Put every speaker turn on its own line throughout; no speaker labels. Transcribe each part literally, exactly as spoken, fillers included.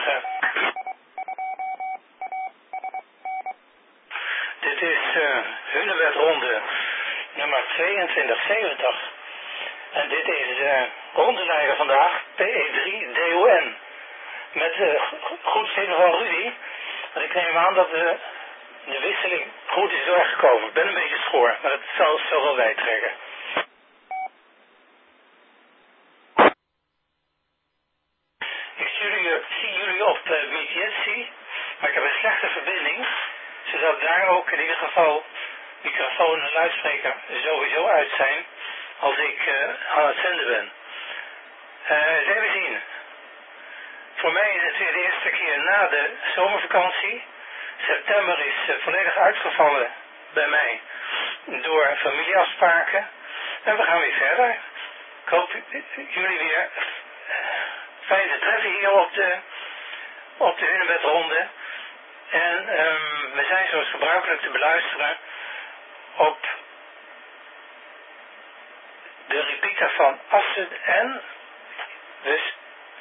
goedemorgen. Dit is uh, Hunebedronde nummer tweeëntwintig zeventig. En dit is uh, rondeleider vandaag, P E drie D O N. Met uh, goed vinden van Rudy. Want ik neem aan dat uh, de wisseling goed is doorgekomen. Ik ben een beetje schoor, maar dat zal, zal wel bijtrekken. Ik zie jullie, zie jullie op uh, Meet maar ik heb een slechte verbinding. Zodat daar ook in ieder geval microfoon en luidspreker sowieso uit zijn als ik uh, aan het zenden ben. Uh, eens even zien. Voor mij is het weer de eerste keer na de zomervakantie. September is uh, volledig uitgevallen bij mij door familieafspraken. En we gaan weer verder. Ik hoop jullie weer fijn te treffen hier op de, op de Hunebedronde. En um, we zijn zoals gebruikelijk te beluisteren op de repeater van Assen en dus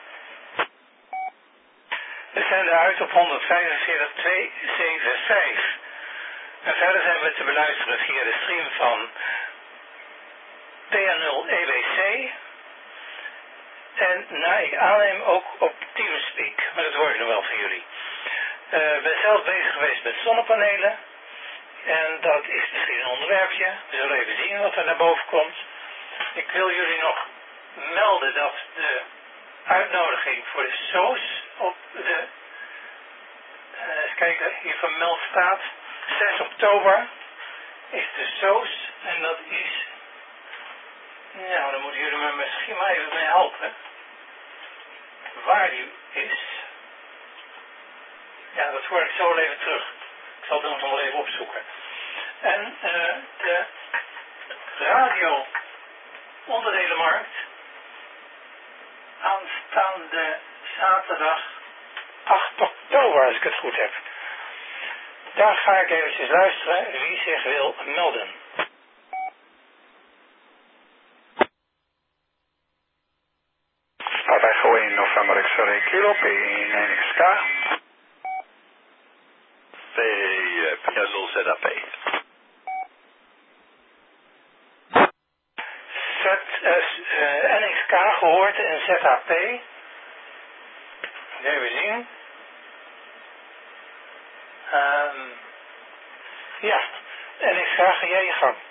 we zijn eruit op honderdvijfenveertig tweehonderdzevenenzeventig. En verder zijn we te beluisteren via de stream van P N nul E W C en naar ik aanneem ook op Teamspeak, maar dat hoor ik nog wel van jullie. Uh, ik ben zelf bezig geweest met zonnepanelen. En dat is misschien een onderwerpje. We zullen even zien wat er naar boven komt. Ik wil jullie nog melden dat de uitnodiging voor de S O S op de... Uh, eens kijken, hier vermeld staat. zes oktober is de S O S. En dat is... Nou, dan moeten jullie me misschien maar even mee helpen. Waar die is... Ja, dat hoor ik zo wel even terug. Ik zal het nog wel even opzoeken. En uh, de radio onderdelenmarkt aanstaande zaterdag acht oktober, als ik het goed heb. Daar ga ik eventjes luisteren wie zich wil melden.
Papago in november X-ray kilo P één X K.
P nul Z A P.
Z, uh, uh, N X K gehoord en Z A P. Even zien. Um, ja, N X K, ga jij je gang.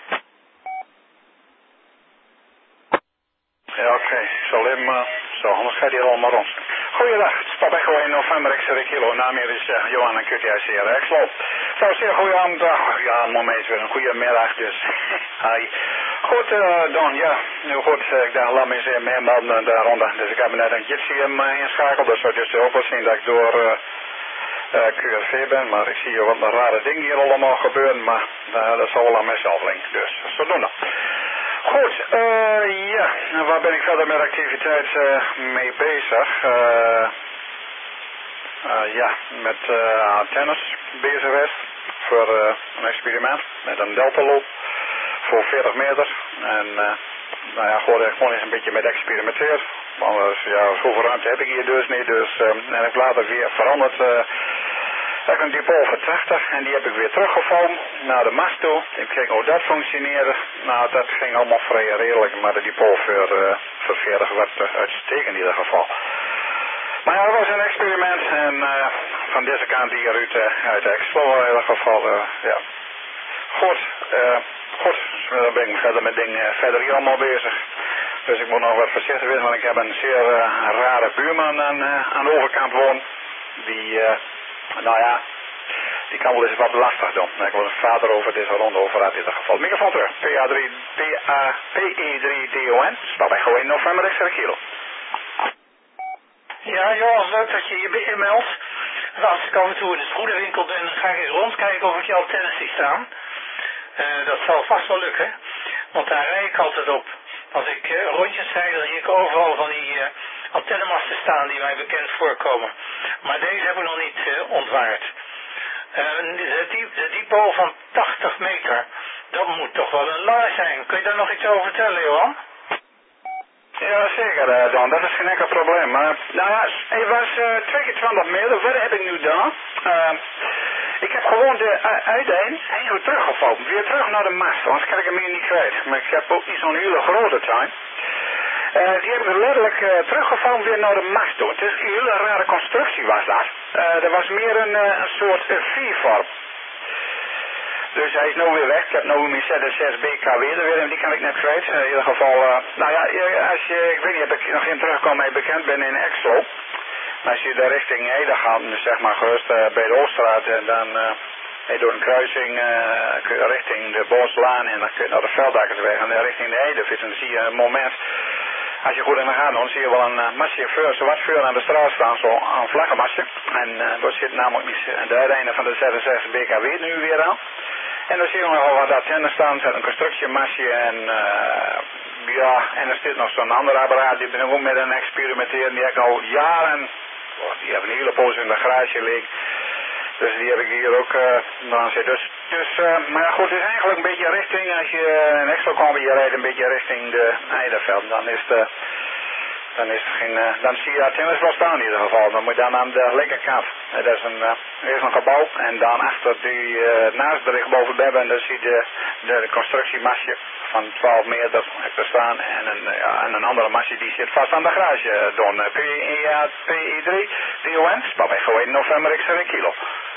Ja, oké. Okay. Ik zal hem... Uh, zo, anders gaat hij allemaal rond. Goeiedag, Papago in november X-ray kilo. Naam hier is uh, Johan en Q T I C R X. Loop. Zo, zeer goeie avond. Uh, ja, moment weer een goede middag dus. Hi. Goed, uh, Don, ja. Nu goed, uh, ik dacht, laat me eens even meer melden daaronder. Dus ik heb net een Jitsi uh, inschakeld. Dus het is ook wel zien dat ik door uh, uh, Q R V ben. Maar ik zie hier wat rare dingen hier allemaal gebeuren. Maar uh, dat zal wel aan mezelf linken. Dus zodoende. Goed, uh, ja, waar ben ik verder met activiteit uh, mee bezig? Uh, uh, ja, met uh, antennes bezig geweest voor uh, een experiment met een deltaloop voor veertig meter. En uh, nou ja, gewoon, gewoon eens een beetje met experimenteren. Want ja, zoveel ruimte heb ik hier dus niet. Dus uh, en ik later weer veranderd. Uh, Ik heb een dipool voor tachtig en die heb ik weer teruggevouwen naar de mast toe. Ik keek hoe dat functioneerde. Nou, dat ging allemaal vrij redelijk, maar de dipool voor, uh, voor veertig werd uh, uitstekend in ieder geval. Maar ja, dat was een experiment en uh, van deze kant hier uit, uh, uit de Explorer in ieder geval, uh, ja. Goed, uh, goed, dus dan ben ik verder met dingen verder hier allemaal bezig. Dus ik moet nog wat voorzichtig wezen, want ik heb een zeer uh, rare buurman aan, uh, aan de overkant wonen. Die... Uh, Nou ja, die kan wel eens wat lastig doen. Ik wil een vader over deze ronde over uit in ieder geval. Microfoon terug. P A drie, P A, P E drie D O N. Papago in november X-ray kilo.
Ja, Johan, leuk dat je je inmeldt. Als ik af en toe in de schoenenwinkel ben, dan ga ik eens rondkijken of ik je antennes zie staan. Uh, dat zal vast wel lukken. Want daar rijd ik altijd op. Als ik uh, rondjes rijd, dan zie ik overal van die uh, antennemasten staan die mij bekend voorkomen. Maar deze heb ik nog niet uh, ontwaard. Uh, de, diep, de diepte van tachtig meter, dat moet toch wel een lange zijn. Kun je daar nog iets over vertellen, Johan?
Ja, zeker, uh, Don. Dat is geen enkel probleem. Uh, nou ja, het was uh, twee keer twintig meter. Wat heb ik nu dan? Uh, ik heb gewoon de uh, uiteen eigenlijk teruggevallen. Weer terug naar de mast. Anders kan ik hem hier niet kwijt. Maar ik heb ook niet zo'n hele grote tuin. Uh, die hebben letterlijk uh, teruggevallen weer naar de mast toe. Het is een hele rare constructie was dat. Uh, er was meer een, uh, een soort uh, viervorm. Dus hij is nu weer weg. Ik heb nu mijn Z zes B K W er weer en die kan ik net kwijt. In ieder geval, uh, nou ja, als je, ik weet niet of ik nog in terugkom en bekend ben in Exlo. Maar als je daar richting Ede gaat, dus zeg maar gerust uh, bij de Ooststraat en dan uh, hey, door een kruising uh, richting de Boslaan en dan kun je naar de Veldakkersweg en dan richting de Ede. En dan zie je een moment, als je goed in de gaten houdt, zie je wel een uh, massechauffeur, zo wat vuur aan de straat staan, zo een vlakke masse. En uh, daar zit namelijk niet aan de uiteinde van de Z zes B K W nu weer aan. En dan zie je nog wel wat antennes staan, zet een constructiemasje en uh, ja, en er zit nog zo'n ander apparaat, die ben ik ook met een experimenteren, die heb ik al jaren, oh, die hebben een hele poos in de garage liggen. Dus die heb ik hier ook uh, aan zitten. Dus, dus uh, maar ja, goed, het is eigenlijk een beetje richting, als je in Exlo komt, je rijdt een beetje richting de Eideveld, dan is de, dan is er geen, uh, dan zie je antennes wel staan in ieder geval. Dan moet je dan aan de linkerkant. Uh, dat is een, uh, er is een gebouw en dan achter die, uh, naast de rechtsboven hebben, dan zie je de, de constructiemasje van twaalf meter te staan en een, ja, en een andere masje die zit vast aan de garage. Uh, Don, uh, P E drie, P O N, Spabweg geweten november x een kilo.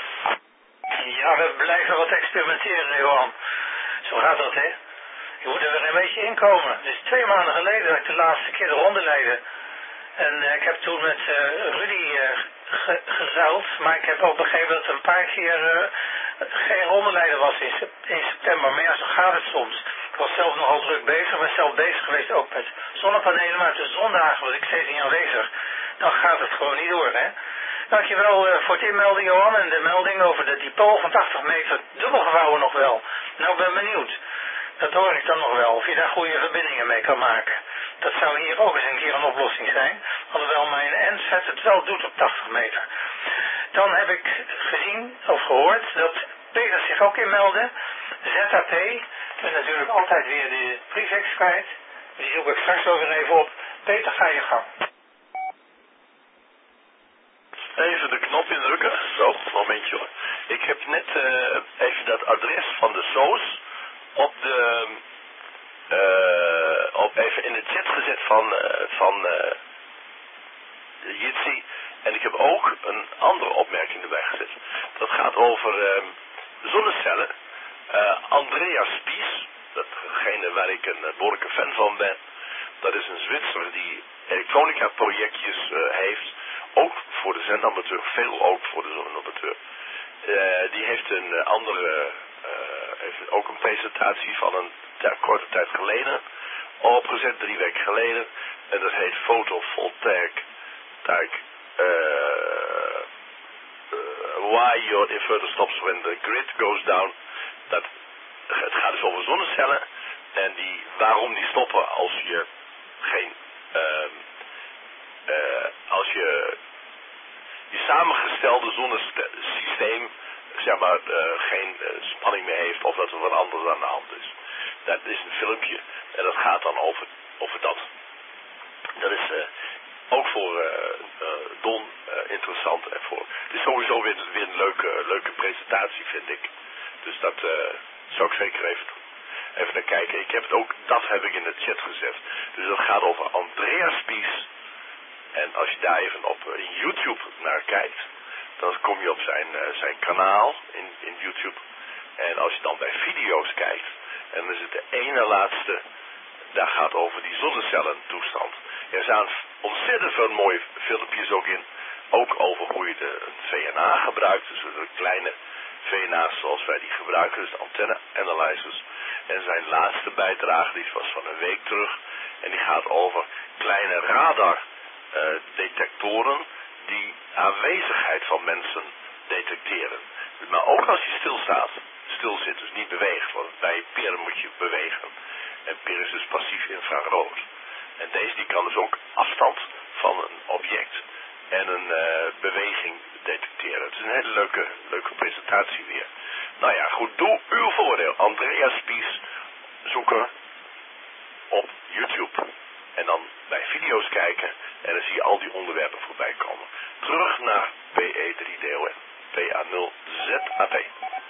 Ja, we blijven wat experimenteren, Johan. Zo gaat dat, hè? Je moet er weer een beetje inkomen. Het is twee maanden geleden dat ik de laatste keer de ronde leidde. En uh, ik heb toen met uh, Rudy uh, ge geruild, maar ik heb ook begrepen dat er een paar keer uh, geen rondeleider was in, sep in september. Maar ja, zo gaat het soms. Ik was zelf nogal druk bezig, ik ben zelf bezig geweest ook met zonnepanelen, maar de zondagen was ik steeds niet aanwezig. Dan gaat het gewoon niet door, hè. Dankjewel uh, voor het inmelden, Johan, en de melding over de depot van tachtig meter dubbelgevouwen nog wel. Nou, ik ben benieuwd. Dat hoor ik dan nog wel, of je daar goede verbindingen mee kan maken. Dat zou hier ook eens een keer een oplossing zijn, alhoewel mijn N Z het wel doet op tachtig meter. Dan heb ik gezien, of gehoord, dat Peter zich ook inmeldde. Z A P, ik ben natuurlijk altijd weer de prefix kwijt. Die zoek ik straks wel weer even op. Peter, ga je gang.
Even de knop indrukken. Zo, momentje hoor. Ik heb net uh, even dat adres van de S O S op de uh, op even in de chat gezet van uh, van uh, Jitsi. En ik heb ook een andere opmerking erbij gezet. Dat gaat over uh, zonnecellen. Uh, Andreas Spies, datgene waar ik een uh, behoorlijke fan van ben. Dat is een Zwitser die elektronica projectjes uh, heeft. Ook voor de zendamateur, veel ook voor de zendamateur. Uh, die heeft een uh, andere, uh, heeft ook een presentatie van een ja, korte tijd geleden opgezet, drie weken geleden. En dat heet Photovoltaic uh, uh, Why Your Inverter Stops When the Grid Goes Down. Dat, het gaat dus over zonnecellen en die, waarom die stoppen als je geen... Uh, Uh, als je je samengestelde zonnesysteem zeg maar uh, geen uh, spanning meer heeft of dat er wat anders aan de hand is. Dat is een filmpje en dat gaat dan over, over dat. Dat is uh, ook voor uh, uh, Don uh, interessant en voor. Het is sowieso weer, weer een leuke, leuke presentatie vind ik. Dus dat uh, zou ik zeker even doen. Even naar kijken. Ik heb het ook, dat heb ik in de chat gezet. Dus dat gaat over Andreas Spies. En als je daar even op uh, YouTube naar kijkt, dan kom je op zijn, uh, zijn kanaal in, in YouTube. En als je dan bij video's kijkt, en dan is het de ene laatste, daar gaat over die zonnecellen toestand. Er zijn ontzettend veel mooie filmpjes ook in, ook over hoe je de V N A gebruikt, dus de kleine V N A's zoals wij die gebruiken, dus de antenne analyzers. En zijn laatste bijdrage, die was van een week terug, en die gaat over kleine radar Uh, detectoren die aanwezigheid van mensen detecteren. Maar ook als je stilstaat, stil zit, dus niet beweegt, want bij P I R moet je bewegen. En P I R is dus passief infrarood. En deze die kan dus ook afstand van een object en een uh, beweging detecteren. Het is een hele leuke, leuke presentatie weer. Nou ja, goed, doe uw voordeel. Andreas Spies zoeken op YouTube. En dan bij video's kijken en dan zie je al die onderwerpen voorbij komen. Terug naar P E drie D O N, P A nul Z A P.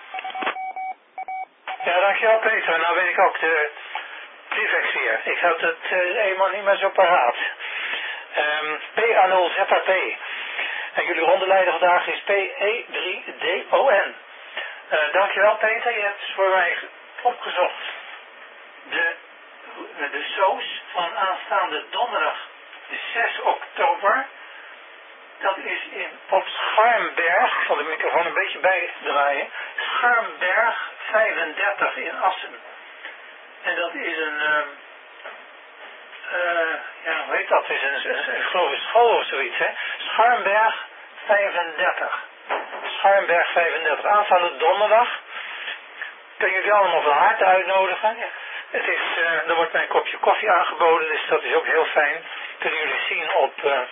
Ja, dankjewel Peter. Nou weet ik ook de prefix weer. Ik had het uh, eenmaal niet meer zo paraat. Um, P A nul Z A P. En jullie rondeleider vandaag is P E drie D O N. Uh, dankjewel Peter, je hebt voor mij opgezocht de, de soos van aanstaande donderdag zes oktober. Dat is in, op Scharmberg, ik zal de microfoon een beetje bijdraaien, Scharmberg vijfendertig in Assen. En dat is een, uh, uh, ja hoe heet dat, het is een, een, een, geloof ik school of zoiets, hè. Scharmberg vijfendertig. Scharmberg vijfendertig, aanstaande donderdag. Kun je jullie allemaal van harte uitnodigen. Het is, uh, er wordt mij een kopje koffie aangeboden, dus dat is ook heel fijn. Kunnen jullie zien op... Uh,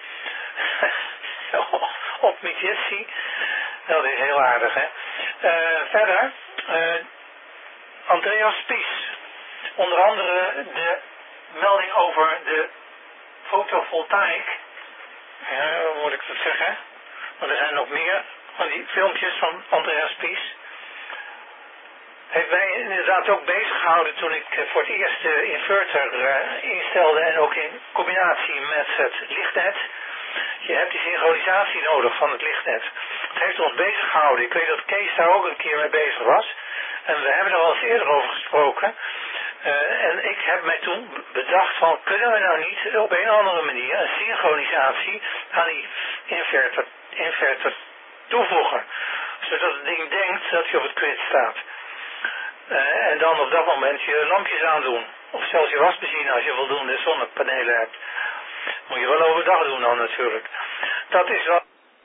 op Mitjessi. Dat is heel aardig, hè. Uh, verder, uh, Andreas Spies. Onder andere de melding over de fotovoltaïk. Ja, hoe moet ik dat zeggen? Want er zijn nog meer van die filmpjes van Andreas Spies. Heeft mij inderdaad ook bezig gehouden toen ik voor het eerst de inverter uh, instelde en ook in combinatie met het lichtnet. Je hebt die synchronisatie nodig van het lichtnet. Het heeft ons bezig gehouden. Ik weet dat Kees daar ook een keer mee bezig was. En we hebben er al eens eerder over gesproken. Uh, en ik heb mij toen bedacht van, kunnen we nou niet op een of andere manier een synchronisatie aan die inverter, inverter toevoegen. Zodat het ding denkt dat hij op het kwit staat. Uh, en dan op dat moment je lampjes aandoen. Of zelfs je wasmachine als je voldoende zonnepanelen hebt. Moet je wel overdag doen dan natuurlijk. Dat is wel...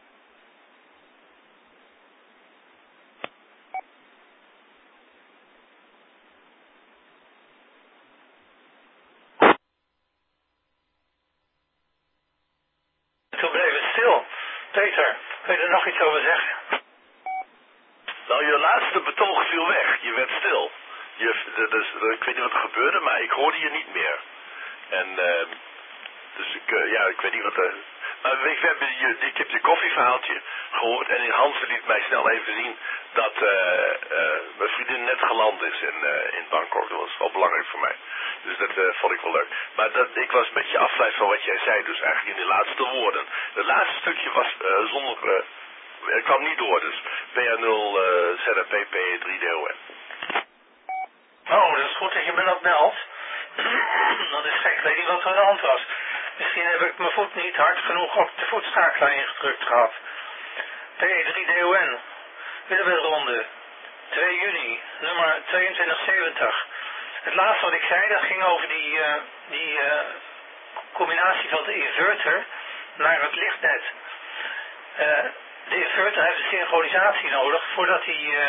Toen bleef het stil. Peter, wil je er nog iets over zeggen?
Nou, je laatste betoog viel weg. Je werd stil. Je, dus, ik weet niet wat er gebeurde, maar ik hoorde je niet meer. En... Uh, Dus ik, uh, ja, ik weet niet wat er... Maar ik, we hebben je, ik heb je koffieverhaaltje gehoord en Hans liet mij snel even zien dat uh, uh, mijn vriendin net geland is in, uh, in Bangkok. Dat was wel belangrijk voor mij. Dus dat uh, vond ik wel leuk. Maar dat, ik was een beetje afgeleid van wat jij zei, dus eigenlijk in de laatste woorden. Het laatste stukje was uh, zonder... Uh, het kwam niet door, dus P A nul Z A P P E drie D O N.
Oh, dat is goed dat je me dat meldt. Dat is gek, ik weet niet wat er aan de hand was. Misschien heb ik mijn voet niet hard genoeg op de voetschakelaar ingedrukt gehad. P E drie D O N, Willebedronde, twee juni, nummer tweeëntwintig zeventig. Het laatste wat ik zei, dat ging over die, uh, die uh, combinatie van de inverter naar het lichtnet. Uh, de inverter heeft een synchronisatie nodig voordat hij... Uh,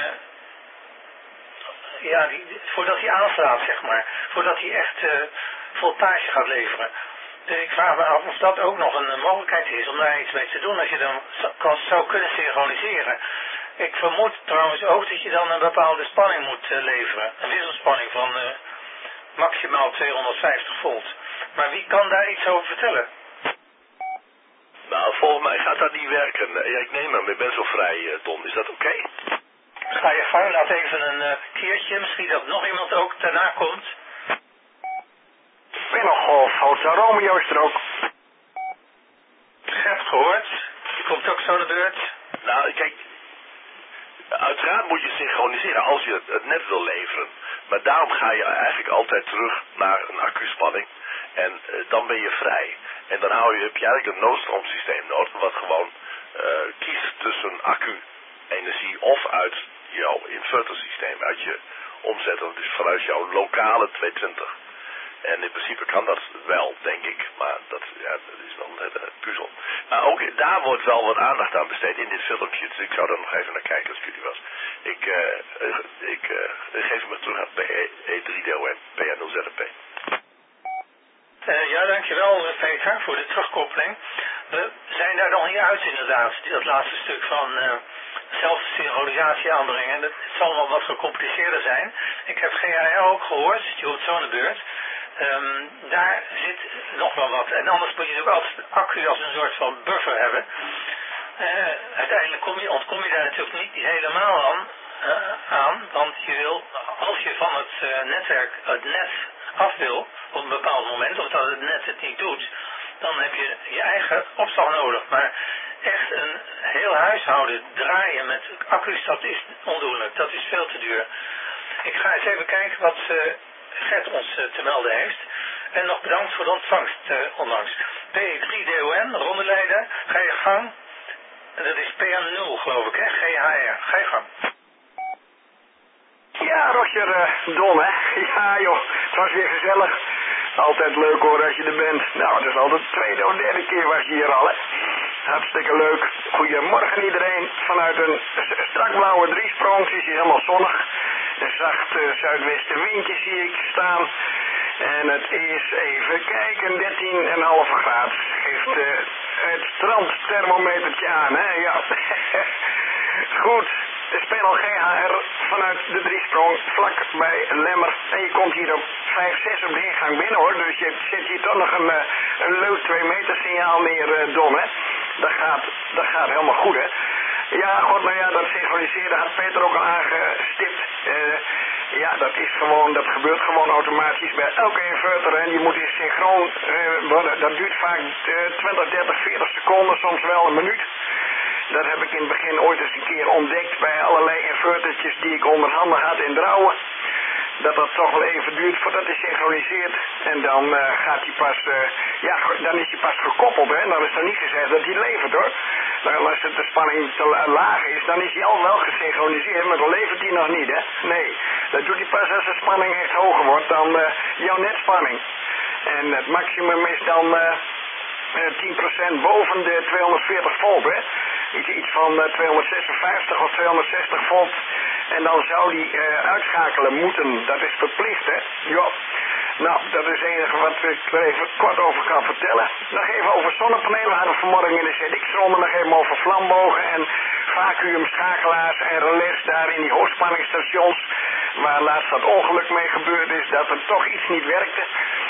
Ja, die, voordat hij aanslaat, zeg maar. Voordat hij echt uh, voltage gaat leveren. Dus ik vraag me af of dat ook nog een, een mogelijkheid is om daar iets mee te doen als je dan kan, zou kunnen synchroniseren. Ik vermoed trouwens ook dat je dan een bepaalde spanning moet uh, leveren. Een wisselspanning van uh, maximaal tweehonderdvijftig volt. Maar wie kan daar iets over vertellen?
Nou, volgens mij gaat dat niet werken. Ja, ik neem hem, ik ben zo vrij, uh, Don. Is dat oké? Okay?
Ga je gang, laat even een uh, keertje, misschien dat nog iemand ook daarna komt.
Binnengolf, Hotel Romeo is er ook.
Gert gehoord, die komt ook zo de beurt.
Nou, kijk, uiteraard moet je synchroniseren als je het, het net wil leveren. Maar daarom ga je eigenlijk altijd terug naar een accuspanning. En uh, dan ben je vrij. En dan hou je, heb je eigenlijk een noodstroomsysteem nodig, wat gewoon uh, kiest tussen accu-energie of uit jouw invertersysteem, uit je omzetten, dus vanuit jouw lokale tweehonderdtwintig. En in principe kan dat wel, denk ik, maar dat, ja, dat is wel een hele puzzel. Maar ook daar wordt wel wat aandacht aan besteed in dit filmpje, dus ik zou er nog even naar kijken als ik jullie was. Ik, uh, ik uh, geef me terug aan P E drie D O N, P A nul Z A P.
Uh, ja, dankjewel Peter voor de terugkoppeling. We zijn daar nog niet uit inderdaad, dat laatste stuk van uh, zelfsynchronisatie aanbrengen. Het zal wel wat gecompliceerder zijn. Ik heb G A R ook gehoord, die hoort zo aan de beurt. Um, daar zit nog wel wat. En anders moet je natuurlijk altijd de accu als een soort van buffer hebben. Uh, uiteindelijk kom je, ontkom je daar natuurlijk niet helemaal aan, uh, aan. Want je wil, als je van het uh, netwerk, het net af wil, op een bepaald moment, of dat het net het niet doet, dan heb je je eigen opslag nodig. Maar echt een heel huishouden draaien met accu's, dat is ondoenlijk. Dat is veel te duur. Ik ga eens even kijken wat uh, Gert ons uh, te melden heeft. En nog bedankt voor de ontvangst uh, onlangs. P drie D O N, rondeleider, ga je gang. En dat is P N nul geloof ik, hè? G H R. Ga je gang.
Ja, Roger, uh, Don, hè? Ja, joh, het was weer gezellig. Altijd leuk hoor als je er bent. Nou, dat is al de tweede of derde keer was je hier al, hè? Hartstikke leuk. Goedemorgen iedereen. Vanuit een strak blauwe driesprong. Het is hier helemaal zonnig. Een zacht uh, zuidwestenwindje zie ik staan. En het is, even kijken, dertien komma vijf graden. Geeft uh, het strandthermometertje aan, hè? Ja. Goed. De speel G H R vanuit de driesprong, vlak bij Lemmer. En je komt hier op vijf zes op de ingang binnen hoor. Dus je zet hier toch nog een, een leuk twee meter signaal neer, uh, Don, hè. Dat gaat, dat gaat helemaal goed, hè. Ja, god, nou ja, dat synchroniseren had Peter ook al aangestipt. Uh, ja, dat is gewoon, dat gebeurt gewoon automatisch bij elke inverter. En die moet in synchroon uh, worden. Dat duurt vaak uh, twintig, dertig, veertig seconden, soms wel een minuut. Dat heb ik in het begin ooit eens een keer ontdekt bij allerlei invertertjes die ik onder handen had in Drouwen. Dat dat toch wel even duurt voordat hij synchroniseert. En dan uh, gaat hij pas, uh, ja, dan is hij pas gekoppeld, hè. Dan is er niet gezegd dat hij levert, hoor. Nou, als het de spanning te laag is, dan is hij al wel gesynchroniseerd, maar dan levert hij nog niet, hè. Nee, dat doet hij pas als de spanning echt hoger wordt dan uh, jouw netspanning. En het maximum is dan uh, tien procent boven de tweehonderdveertig volt, hè. Iets, iets van uh, tweehonderdzesenvijftig of tweehonderdzestig volt. En dan zou die uh, uitschakelen moeten. Dat is verplicht, hè. Ja. Nou, dat is het enige wat ik er even kort over kan vertellen. Nog even over zonnepanelen. We hadden vanmorgen in de Z X-ronde nog even over vlambogen en vacuümschakelaars en relais daar in die hoogspanningsstations. Waar laatst dat ongeluk mee gebeurd is, dat er toch iets niet werkte.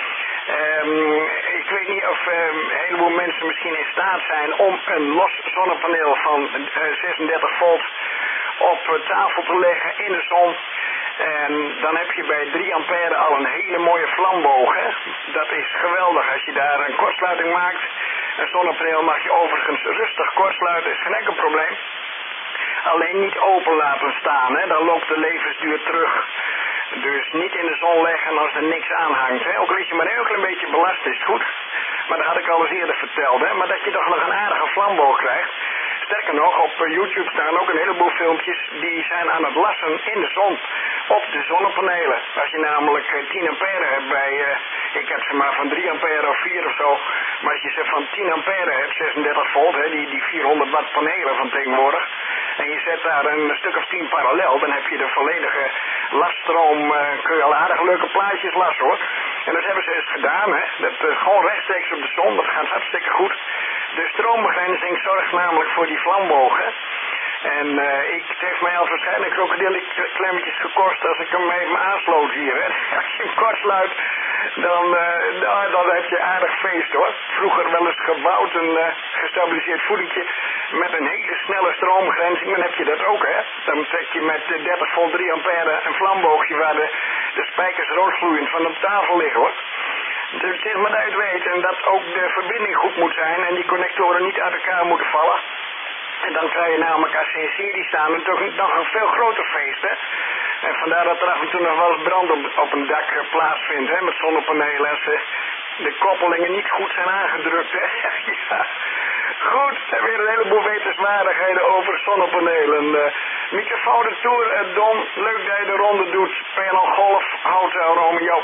Um, ik weet niet of um, een heleboel mensen misschien in staat zijn om een los zonnepaneel van uh, zesendertig volt op uh, tafel te leggen in de zon. En dan heb je bij drie ampère al een hele mooie vlamboog, hè. Dat is geweldig als je daar een kortsluiting maakt. Een zonnepaneel mag je overigens rustig kortsluiten, is geen enkel probleem. Alleen niet open laten staan, hè. Dan loopt de levensduur terug. Dus niet in de zon leggen als er niks aan hangt, hè. Ook al is je maar een heel klein beetje belast, is het goed. Maar dat had ik al eens eerder verteld, hè. Maar dat je toch nog een aardige vlamboog krijgt. Sterker nog, op YouTube staan ook een heleboel filmpjes die zijn aan het lassen in de zon. Op de zonnepanelen. Als je namelijk tien ampère hebt bij, uh, ik heb ze maar van drie ampère of vier of zo. Maar als je ze van tien ampère hebt, zesendertig volt, hè, die, die vierhonderd watt panelen van tegenwoordig. En je zet daar een stuk of tien parallel, dan heb je de volledige laststroom, uh, kun je al aardig leuke plaatjes lassen, hoor. En dat hebben ze eens gedaan, hè. Dat uh, gewoon rechtstreeks op de zon, dat gaat hartstikke goed. De stroombegrenzing zorgt namelijk voor die vlambogen. En uh, ik, het heeft mij al waarschijnlijk krokodillenklemmetjes gekost als ik hem even aansloot hier, hè. Als je hem kortsluit, dan, uh, nou, dan heb je aardig feest, hoor. Vroeger wel eens gebouwd, een uh, gestabiliseerd voedertje met een hele snelle stroombegrenzing, dan heb je dat ook, hè. Dan trek je met uh, dertig volt drie ampère een vlamboogje waar de, de spijkers roodgloeiend van op tafel liggen, hoor. Dus het is maar dat je het weet en dat ook de verbinding goed moet zijn en die connectoren niet uit elkaar moeten vallen. En dan krijg je namelijk als ze in serie staan en toch nog een veel groter feest, hè. En vandaar dat er af en toe nog wel eens brand op, op een dak uh, plaatsvindt, hè, met zonnepanelen. Als uh, de koppelingen niet goed zijn aangedrukt, hè. Ja. Goed, en weer een heleboel wetenswaardigheden over zonnepanelen. Uh, microfoon de tour, uh, Don, leuk dat je de ronde doet. P L Golf, Hotel Romeo.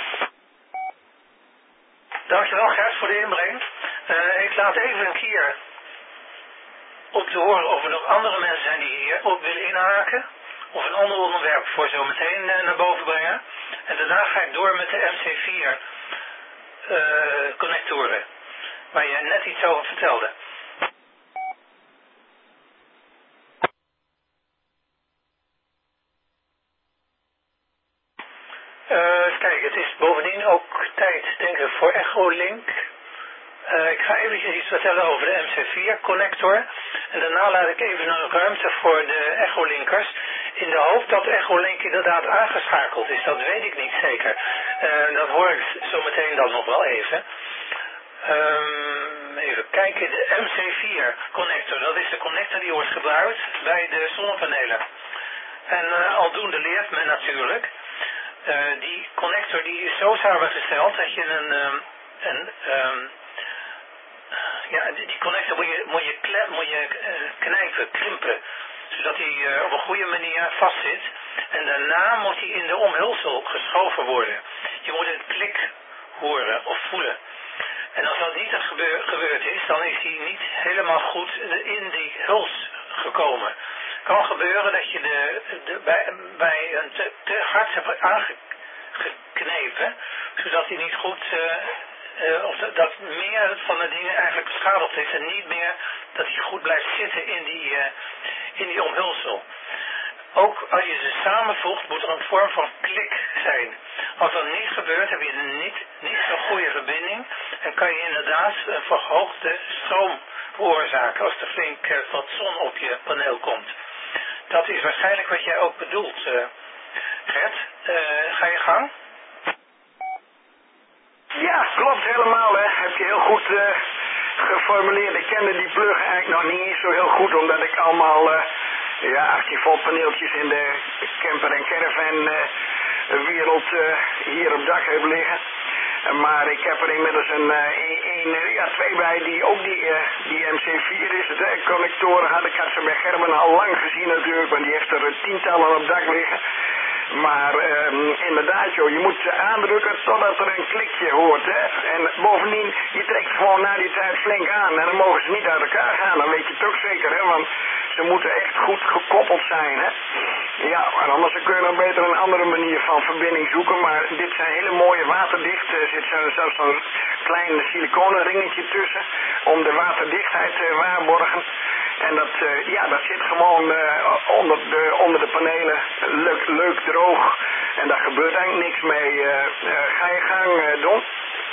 Dankjewel Gert voor de inbreng. Uh, ik laat even een keer op te horen of er nog andere mensen zijn die hier op willen inhaken. Of een ander onderwerp voor zo meteen uh, naar boven brengen. En daarna ga ik door met de M C vier uh, connectoren. Waar je net iets over vertelde. Uh, Kijk, het is bovendien ook tijd, denk ik, voor Echolink. Uh, ik ga eventjes iets vertellen over de M C vier connector. En daarna laat ik even een ruimte voor de Echolinkers. In de hoop dat Echolink inderdaad aangeschakeld is. Dat weet ik niet zeker. Uh, dat hoor ik zo meteen dan nog wel even. Um, even kijken, de M C vier connector. Dat is de connector die wordt gebruikt bij de zonnepanelen. En uh, aldoende leert men natuurlijk. Uh, die connector die is zo samengesteld dat je een... Um, een um, ja, die, die connector moet je, moet je, klep, moet je uh, knijpen, krimpen. Zodat hij uh, op een goede manier vastzit. En daarna moet hij in de omhulsel geschoven worden. Je moet een klik horen of voelen. En als dat niet gebeur, gebeurd is, dan is hij niet helemaal goed in die huls gekomen. Het kan gebeuren dat je de, de, bij, bij een te, te hard hebt aangeknepen, zodat hij niet goed, uh, uh, of dat, dat meer van de dingen eigenlijk beschadigd is en niet meer dat hij goed blijft zitten in die, uh, in die omhulsel. Ook als je ze samenvoegt, moet er een vorm van klik zijn. Als dat niet gebeurt, heb je niet, niet zo'n goede verbinding en kan je inderdaad een verhoogde stroom veroorzaken als er flink uh, wat zon op je paneel komt. Dat is waarschijnlijk wat jij ook bedoelt, uh, Gert. Uh, ga je gang?
Ja, klopt helemaal, hè. Heb je heel goed uh, geformuleerd. Ik kende die plug eigenlijk nog niet eens zo heel goed, omdat ik allemaal... Uh, Ja, achttien volt paneeltjes in de camper en caravan uh, wereld uh, hier op dak heb liggen. Maar ik heb er inmiddels een, uh, een, ja, twee bij die ook die, uh, die M C vier is. De connectoren had ik had ze bij Gerben al lang gezien natuurlijk, want die heeft er tientallen op dak liggen. Maar um, inderdaad joh, je moet ze aandrukken totdat er een klikje hoort. Hè? En bovendien, je trekt gewoon na die tijd flink aan en dan mogen ze niet uit elkaar gaan. Dan weet je het ook zeker, hè? Want ze moeten echt goed gekoppeld zijn. Hè? Ja, en anders kun je nog beter een andere manier van verbinding zoeken. Maar dit zijn hele mooie waterdicht. Er zit zelfs zo'n klein siliconen ringetje tussen om de waterdichtheid te waarborgen. En dat, uh, ja, dat zit gewoon uh, onder, de, onder de panelen leuk, leuk droog. En daar gebeurt eigenlijk niks mee. Uh, uh, ga je gang, uh, Don?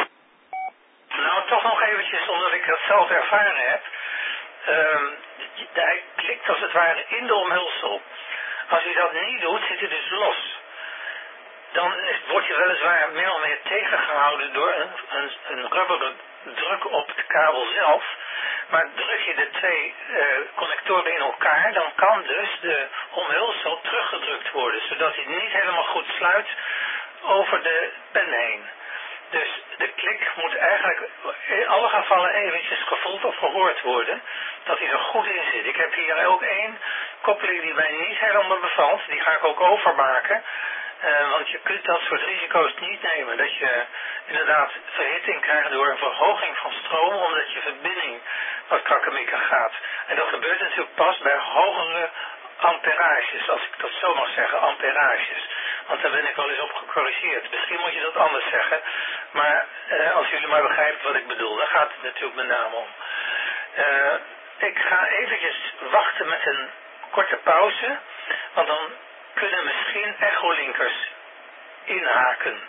Nou, toch nog eventjes, omdat ik dat zelf ervaren heb. Uh, hij klikt als het ware in de omhulsel. Als je dat niet doet, zit hij dus los. Dan word je weliswaar meer of meer tegengehouden door een, een, een rubberen druk op de kabel zelf. Maar druk je de twee uh, connectoren in elkaar, dan kan dus de omhulsel teruggedrukt worden, zodat hij niet helemaal goed sluit over de pen heen. Dus de klik moet eigenlijk in alle gevallen eventjes gevoeld of gehoord worden, dat hij er goed in zit. Ik heb hier ook één koppeling die mij niet helemaal bevalt, die ga ik ook overmaken. Uh, want je kunt dat soort risico's niet nemen. Dat je inderdaad verhitting krijgt door een verhoging van stroom, omdat je verbinding wat krakkemikkig gaat. En dat gebeurt natuurlijk pas bij hogere amperages, als ik dat zo mag zeggen, amperages. Want daar ben ik wel eens op gecorrigeerd. Misschien moet je dat anders zeggen. Maar uh, als jullie maar begrijpen wat ik bedoel, daar gaat het natuurlijk met name om. Uh, ik ga eventjes wachten met een korte pauze, want dan kunnen misschien echolinkers inhaken.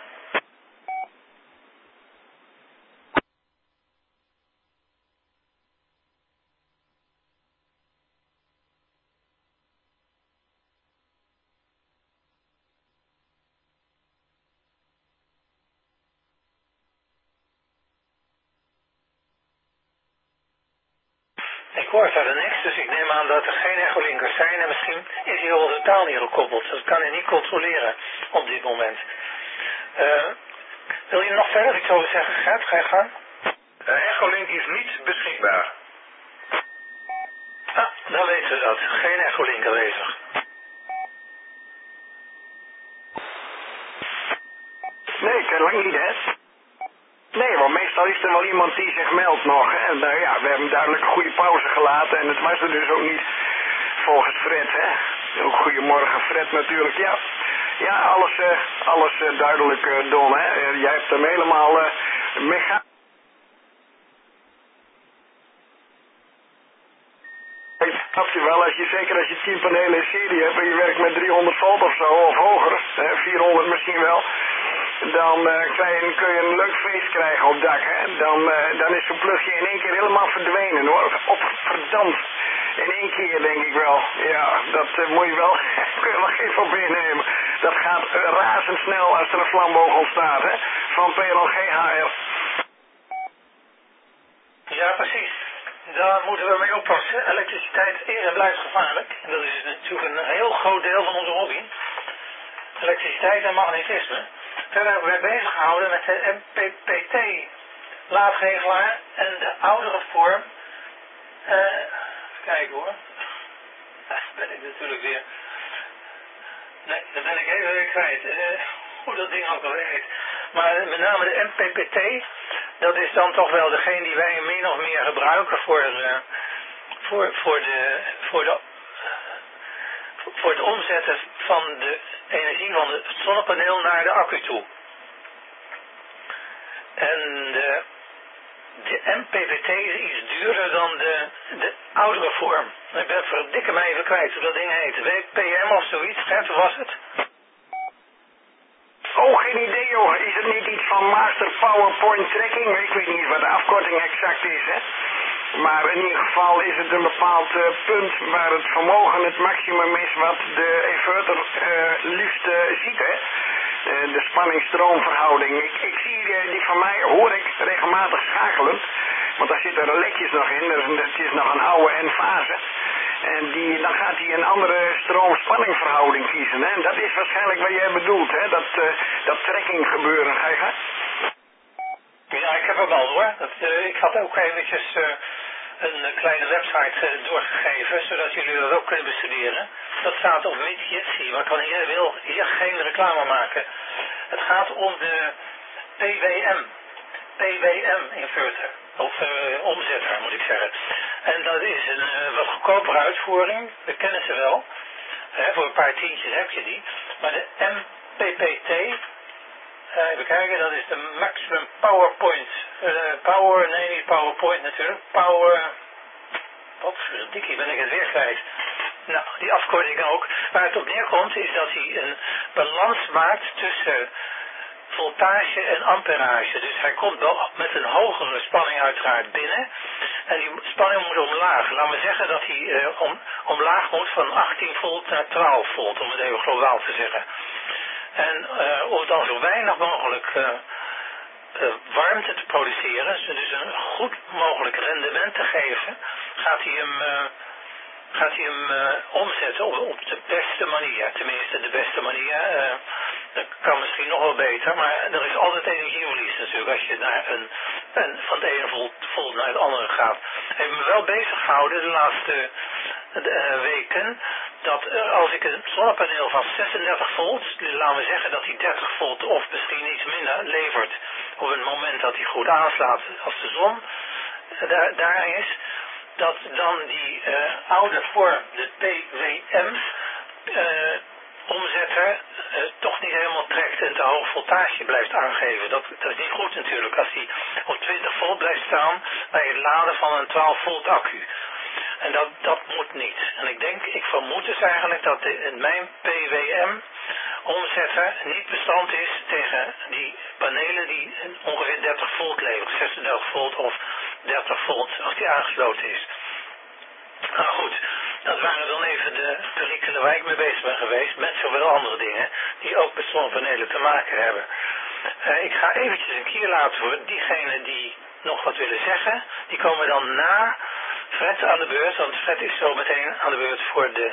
Ik hoor verder niks, dus ik neem aan dat er geen echolinkers zijn en misschien is hij al totaal niet gekoppeld. Dat kan hij niet controleren op dit moment. Uh, wil je nog verder iets over zeggen, Gert? Ga je gang?
Uh, Echolink is niet beschikbaar.
Ah, dan weten we dat. Geen echolink aanwezig.
Nee, kennelijk niet, hè? Nee, want meestal is er wel iemand die zich meldt nog. En uh, ja, we hebben duidelijk een goede pauze gelaten. En het was er dus ook niet volgens Fred, hè. Goedemorgen, Fred natuurlijk, ja. Ja, alles, uh, alles uh, duidelijk, uh, Don, hè. Uh, jij hebt hem helemaal uh, mega... Snap je wel, als je, zeker als je tien panelen in serie hebt en je werkt met driehonderd volt of zo, of hoger, hè, vierhonderd misschien wel. dan uh, krijg je, kun je een leuk feest krijgen op dak. Hè? Dan, uh, dan is zo'n plugje in één keer helemaal verdwenen hoor. Op verdampt. In één keer denk ik wel. Ja, dat uh, moet je wel, kun je wel geen van meenemen. Dat gaat uh, razendsnel als er een vlamboog ontstaat. Hè? Van P L G H R.
Ja, precies. Daar moeten we mee oppassen. Elektriciteit is en blijft gevaarlijk. En dat is natuurlijk een heel groot deel van onze hobby. Elektriciteit en magnetisme. Verder hebben wij bezig gehouden met de M P P T-laadregelaar en de oudere vorm. Uh, even kijken hoor. Dat ben ik natuurlijk weer. Nee, dat ben ik even weer kwijt. Uh, hoe dat ding ook alweer heet. Maar met name de M P P T, dat is dan toch wel degene die wij min of meer gebruiken voor, uh, voor, voor, de, voor, de, voor het omzetten van de energie van het zonnepaneel naar de accu toe. En de, de M P P T is iets duurder dan de, de oudere vorm. Ik ben verdikke mij even kwijt hoe dat ding heet. W P M of zoiets, Gert, was het?
Oh, geen idee joh. Is het niet iets van Master PowerPoint Tracking? Ik weet niet wat de afkorting exact is, hè. Maar in ieder geval is het een bepaald uh, punt waar het vermogen het maximum is wat de inverter uh, liefst uh, ziet, hè. Uh, de spanning-stroomverhouding. Ik, ik zie uh, die van mij, hoor ik regelmatig schakelen. Want daar zitten reletjes nog in. Dus het is nog een oude N-fase. En die, dan gaat hij een andere stroom-spanningverhouding kiezen. Hè? En dat is waarschijnlijk wat jij bedoelt, hè? Dat, uh, dat trekking gebeuren. Ga je gaan?
Ja, ik heb hem al hoor. Dat, uh, ik had ook eventjes uh, een uh, kleine website uh, doorgegeven, zodat jullie dat ook kunnen bestuderen. Dat staat op Midgetsi, maar ik kan hier, wil hier geen reclame maken. Het gaat om de P W M. P W M-inverter. Of uh, omzetter, moet ik zeggen. En dat is een uh, wat goedkopere uitvoering. Dat kennen ze wel. He, voor een paar tientjes heb je die. Maar de M P P T, uh, even kijken, dat is de Maximum PowerPoint. Uh, power, nee niet PowerPoint natuurlijk. Power, wat verdikkie ben ik het weer kwijt. Nou, die afkorting ook. Waar het op neerkomt is dat hij een balans maakt tussen voltage en amperage. Dus hij komt wel met een hogere spanning uiteraard binnen. En die spanning moet omlaag. Laten we zeggen dat hij uh, om, omlaag moet van achttien volt naar twaalf volt. Om het even globaal te zeggen. En uh, om dan zo weinig mogelijk uh, uh, warmte te produceren. Dus een goed mogelijk rendement te geven. Gaat hij hem... Uh, gaat hij hem uh, omzetten op, op de beste manier. Tenminste, de beste manier. Uh, dat kan misschien nog wel beter, maar er is altijd energieverlies natuurlijk als je naar een, een, van het ene volt, volt naar het andere gaat. Ik heb me wel bezig gehouden de laatste uh, weken, dat uh, als ik een zonnepaneel van zesendertig volt, laten we zeggen dat hij dertig volt of misschien iets minder levert op het moment dat hij goed aanslaat als de zon uh, daar, daar is, dat dan die uh, oude vorm, de P W M, uh, omzetter, uh, toch niet helemaal trekt en te hoog voltage blijft aangeven. Dat, dat is niet goed natuurlijk als die op twintig volt blijft staan bij het laden van een twaalf volt accu. En dat, dat moet niet. En ik denk, ik vermoed dus eigenlijk dat de, mijn P W M omzetter niet bestand is tegen die panelen die ongeveer dertig volt leveren, zesendertig volt of dertig volt als die aangesloten is. Nou goed, dat waren dan even de perikelen waar ik mee bezig ben geweest, met zoveel andere dingen die ook met zonnepanelen te maken hebben. Uh, ik ga eventjes een keer laten voor diegenen die nog wat willen zeggen, die komen dan na Fred aan de beurt, want Fred is zo meteen aan de beurt voor de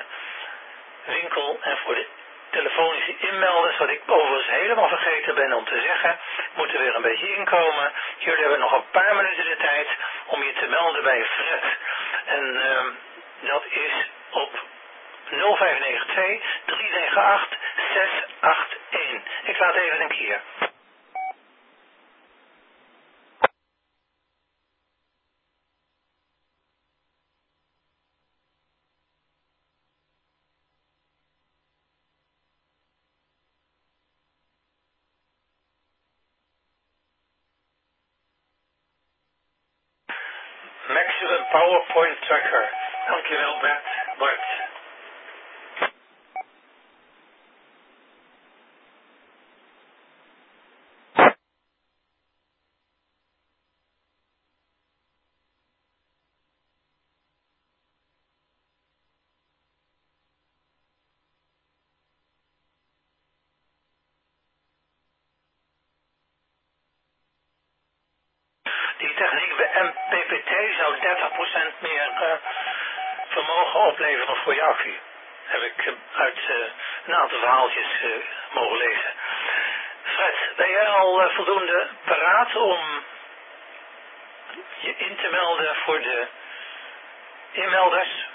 winkel en voor de telefonische inmelders, wat ik overigens helemaal vergeten ben om te zeggen. Moet er weer een beetje inkomen. Jullie hebben nog een paar minuten de tijd om je te melden bij Fred. En uh, dat is op nul vijf negen twee, drie negen acht, zes acht een. Ik laat even een keer. Maximum PowerPoint Tracker. Dankjewel Bert. Bart. techniek bij M P P T zou dertig procent meer uh, vermogen opleveren voor je accu. Heb ik uh, uit uh, een aantal verhaaltjes uh, mogen lezen. Fred, ben jij al uh, voldoende paraat om je in te melden voor de inmelders?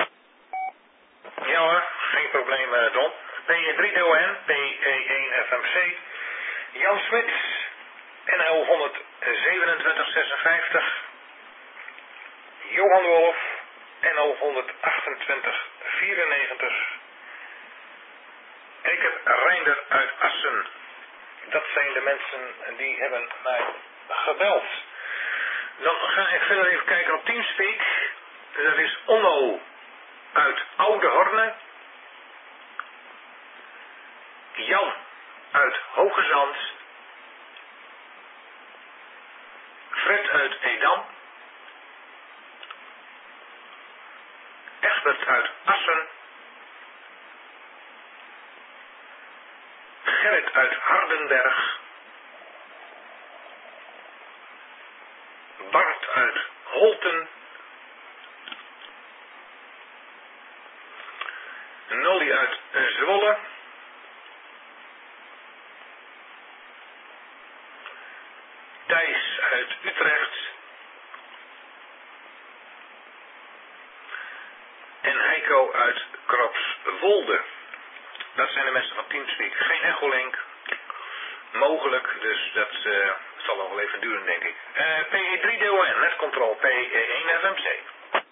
Ja hoor, geen probleem uh, Don. P drie D O N, P E één F M C, Jan Smit, N L honderdzevenentwintig zesenvijftig, Johan Wolf, N L honderdachtentwintig vierennegentig. En ik heb Reinder uit Assen. Dat zijn de mensen die hebben mij gebeld. Dan ga ik verder even kijken op Teamspeak. Dat is Onno uit Oude Horne. Jan uit Hoge Zand. Fred uit Edam. Egbert uit Assen. Gerrit uit Hardenberg. Bart uit Holten. Nolly uit Zwolle. Thijs uit Utrecht. En Heiko uit Kropswolde. Dat zijn de mensen van Teamspeak. Geen echolink. Mogelijk, dus dat uh, zal nog wel even duren, denk ik. Uh, P E drie D O N, netcontrol, P E één F M C.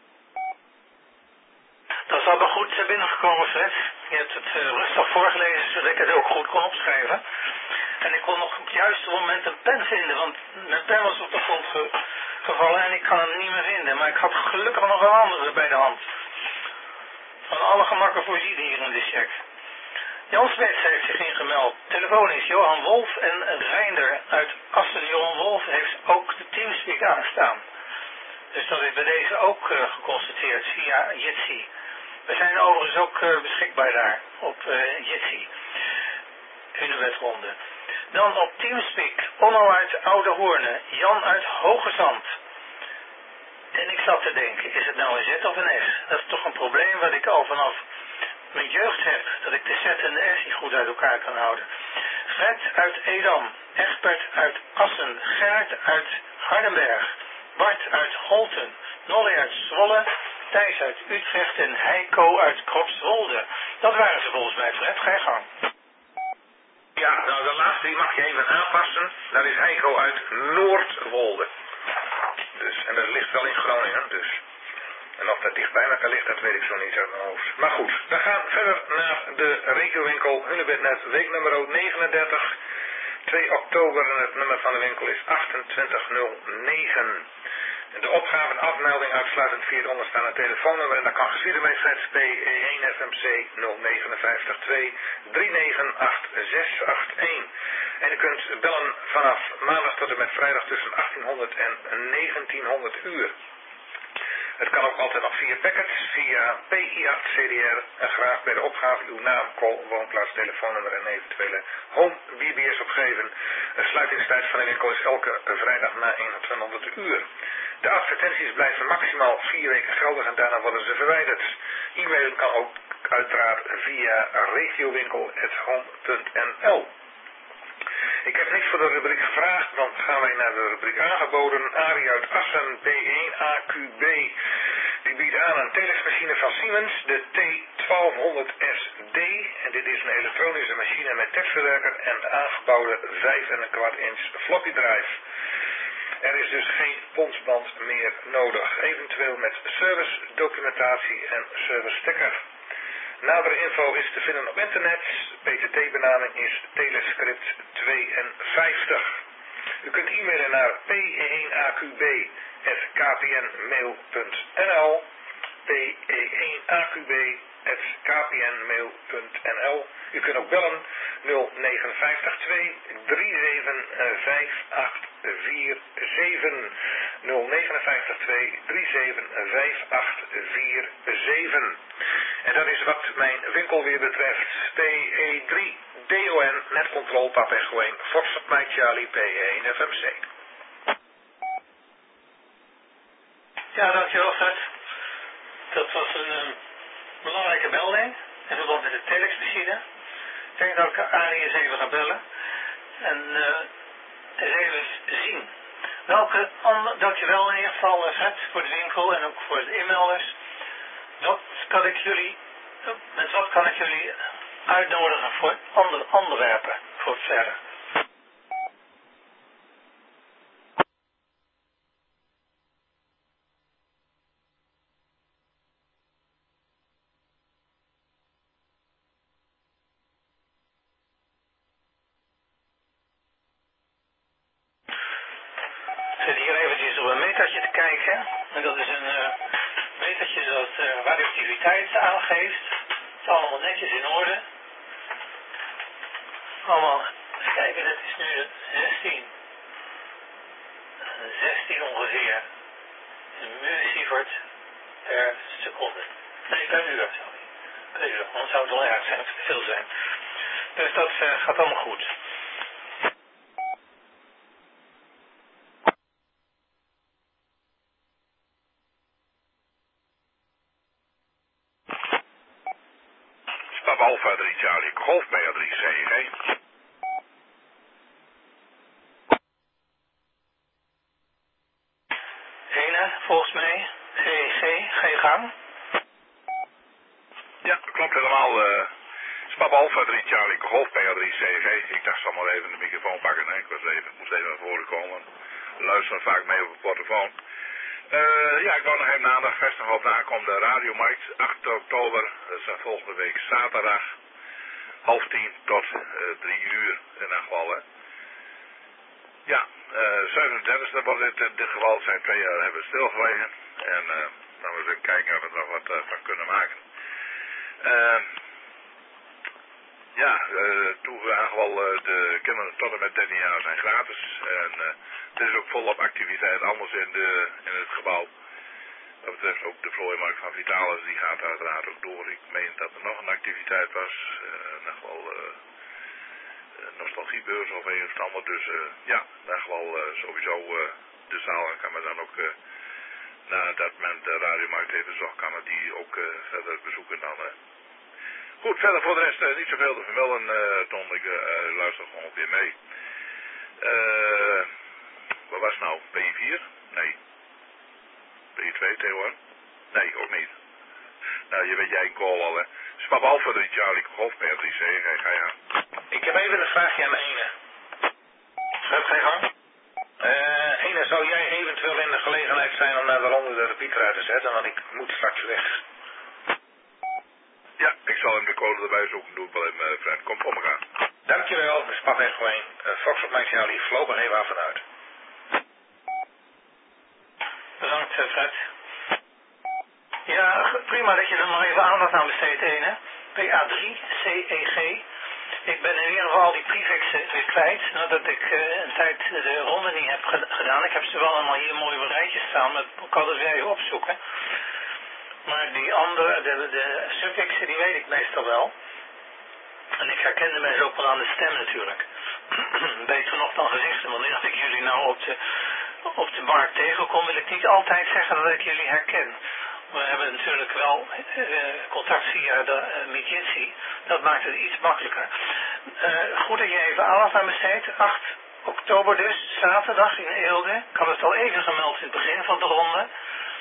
Dat is allemaal goed binnengekomen, Fred. Je hebt het uh, rustig voorgelezen, zodat ik het ook goed kon opschrijven. En ik kon nog op het juiste moment een pen vinden, want mijn pen was op de grond ge gevallen en ik kan hem niet meer vinden. Maar ik had gelukkig nog een andere bij de hand. Van alle gemakken voorzien hier in de check. Jan Smits heeft zich ingemeld. Telefoon is Johan Wolf en Reinder uit Assen. Johan Wolf heeft ook de Teamspeak aanstaan. Dus dat is bij deze ook uh, geconstateerd via Jitsi. We zijn overigens ook uh, beschikbaar daar op uh, Jitsi. Hunebedronde. Dan op Teamspeak. Onno uit Oude Hoorne. Jan uit Hoge Zand. En ik zat te denken, is het nou een Z of een S? Dat is toch een probleem wat ik al vanaf mijn jeugd heb. Dat ik de Z en de S niet goed uit elkaar kan houden. Fred uit Edam. Egbert uit Assen. Gerrit uit Hardenberg. Bart uit Holten. Nolly uit Zwolle. Thijs uit Utrecht en Heiko uit Kropswolde. Dat waren ze volgens mij, Fred. Ga je gang.
Ja, nou de laatste die mag je even aanpassen. Dat is Heiko uit Noordwolde. Dus, en dat ligt wel in Groningen, dus. En of dat dichtbij elkaar ligt, dat weet ik zo niet uit mijn hoofd. Maar goed, we gaan verder naar de regiowinkel Hunebednet, weeknummer negenendertig. twee oktober en het nummer van de winkel is achtentwintig nul negen. De opgave en afmelding uitsluitend via het onderstaande telefoonnummer. En dat kan geschieden bij Fred P één F M C nul negen vijf twee drie negen acht zes acht een. En u kunt bellen vanaf maandag tot en met vrijdag tussen achttienhonderd en negentienhonderd uur. Het kan ook altijd nog via packets, via P I A C D R en graag bij de opgave uw naam, call, woonplaats, telefoonnummer en eventuele home B B S opgeven. De sluitingstijd van de winkel is elke vrijdag na eenentwintighonderd uur. De advertenties blijven maximaal vier weken geldig en daarna worden ze verwijderd. E-mailen kan ook uiteraard via regiowinkel apenstaartje home punt n l. Ik heb niks voor de rubriek gevraagd, dan gaan wij naar de rubriek aangeboden. Arie uit Assen, B één A Q B, die biedt aan een telexmachine van Siemens, de T twaalfhonderd S D. En dit is een elektronische machine met tekstverwerker en de aangebouwde vijf en een kwart inch floppy drive. Er is dus geen pondsband meer nodig, eventueel met service, documentatie en service stekker. Nadere info is te vinden op internet. P T T-benaming is Telescript tweeënvijftig. U kunt e-mailen naar p één A Q B at k p n mail punt n l p één A Q B at k p n mail punt n l. U kunt ook bellen nul negen vijf twee drie zeven vijf acht vier zeven nul negen vijf twee drie zeven vijf acht vier zeven. En dat is wat mijn winkel weer betreft. P E drie D O N, netcontrol, Papa Echo één, Foxtrot Mike Charlie, P E één F M C.
Ja, dankjewel Fred. Dat was een um, belangrijke melding in verband met de telexmachine. Ik denk dat ik Arie eens even ga bellen. En uh, eens even zien. Welke andere, dankjewel in ieder geval Fred voor de winkel en ook voor de inmelders. Wat kan ik jullie, met wat kan ik jullie uitnodigen voor andere onderwerpen voor het verder? Ik zit hier eventjes op een metertje te kijken. En dat is een uh, metertje dat uh, radioactiviteit aangeeft. Het is allemaal netjes in orde. Allemaal, even kijken, dat is nu zestien. zestien ongeveer. Een millisievert per seconde. Nee, per uur, sorry. Per uur, want zou het wel erg zijn, het veel zijn. Dus dat uh, gaat allemaal goed.
Alpha drie Charlie Golf Mega drie C G.
Ene, volgens mij, C E C, ga je gang?
Ja, klopt helemaal. Uh, Spab Alpha drie Charlie Golf Mega drie C G. Ik dacht, zal maar even de microfoon pakken. Nee, ik was even, moest even naar voren komen. Luisteren vaak mee op de portofoon. Uh, ja, ik wou nog even aandacht vestigen op de aankomende radiomarkt. acht oktober, dat is volgende week zaterdag. Half tien tot uh, drie uur in ieder geval. Hè. Ja, uh, zevenendertig wordt dit in dit geval. Zijn twee jaar hebben we stilgelegen. En uh, dan moeten we eens kijken of we er nog wat uh, van kunnen maken. Uh, ja, uh, toegeval uh, de kinderen tot en met dertien jaar zijn gratis. En uh, er is ook volop activiteit anders in, de, in het gebouw. Dat betreft ook de vlooimarkt van Vitalis, die gaat uiteraard ook door. Ik meen dat er nog een activiteit was. Uh, nog wel uh, nostalgiebeurs of een of ander. Dus uh, ja, nog wel uh, sowieso uh, de zaal. En kan men dan ook, uh, nadat men de radiomarkt heeft bezocht, kan men die ook uh, verder bezoeken dan. Uh. Goed, verder voor de rest uh, niet zoveel te vermelden, uh, Tom. Ik uh, luister gewoon weer mee. Uh, wat was het nou? B vier? Nee. B twee, Theo? Nee, ook niet. Nou, je weet jij een call al, hè. Spab Alpha drie Charlie Golf per drie C, ga, ga je aan.
Ik heb even een vraagje aan Ene. Fred, ga je gang? Uh, Ene, zou jij eventueel in de gelegenheid zijn om naar de ronde de repeater uit te zetten, want ik moet straks weg.
Ja, ik zal hem de code erbij zoeken, doe ik wel even, uh, Fred. Kom voor me gaan.
Dankjewel, Spab en gewoon. Uh, Fox op mijn Charlie, voorlopig even af en uit. Bedankt, Fred. Ja, prima dat je er nog even aandacht aan besteedt, Ene. P A drie C E G. Ik ben in ieder geval al die prefixen weer kwijt, nadat ik uh, een tijd de ronde niet heb gedaan. Ik heb ze wel allemaal hier mooi op een rijtje staan, maar ik kan het weer even opzoeken. Maar die andere, de, de suffixen, die weet ik meestal wel. En ik herkende mensen ook wel aan de stem natuurlijk. Beter nog dan gezichten, want als ik jullie nou op de, op de markt tegenkom, wil ik niet altijd zeggen dat ik jullie herken. We hebben natuurlijk wel uh, contact via de uh, Mijitsi. Dat maakt het iets makkelijker. Uh, goed dat je even aandacht aan besteedt. acht oktober dus, zaterdag in Eelde. Ik had het al even gemeld in het begin van de ronde.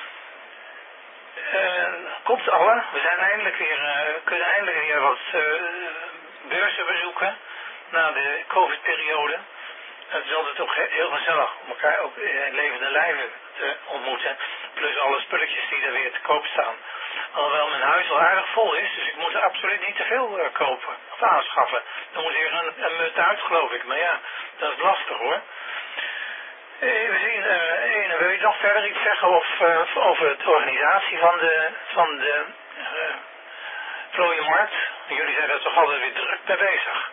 Uh, komt alle. We zijn eindelijk weer, uh, kunnen eindelijk weer wat uh, beurzen bezoeken. Na de COVID-periode. Het is altijd toch heel gezellig om elkaar ook in levende lijven te ontmoeten. Plus alle spulletjes die er weer te koop staan. Alhoewel mijn huis al aardig vol is, dus ik moet er absoluut niet te veel uh, kopen of aanschaffen. Dan moet er een, een mut uit, geloof ik. Maar ja, dat is lastig hoor. Even zien, uh, Ene, wil je nog verder iets zeggen of, uh, over de organisatie van de, van de uh, vlooienmarkt? Jullie zijn er toch altijd weer druk mee bezig.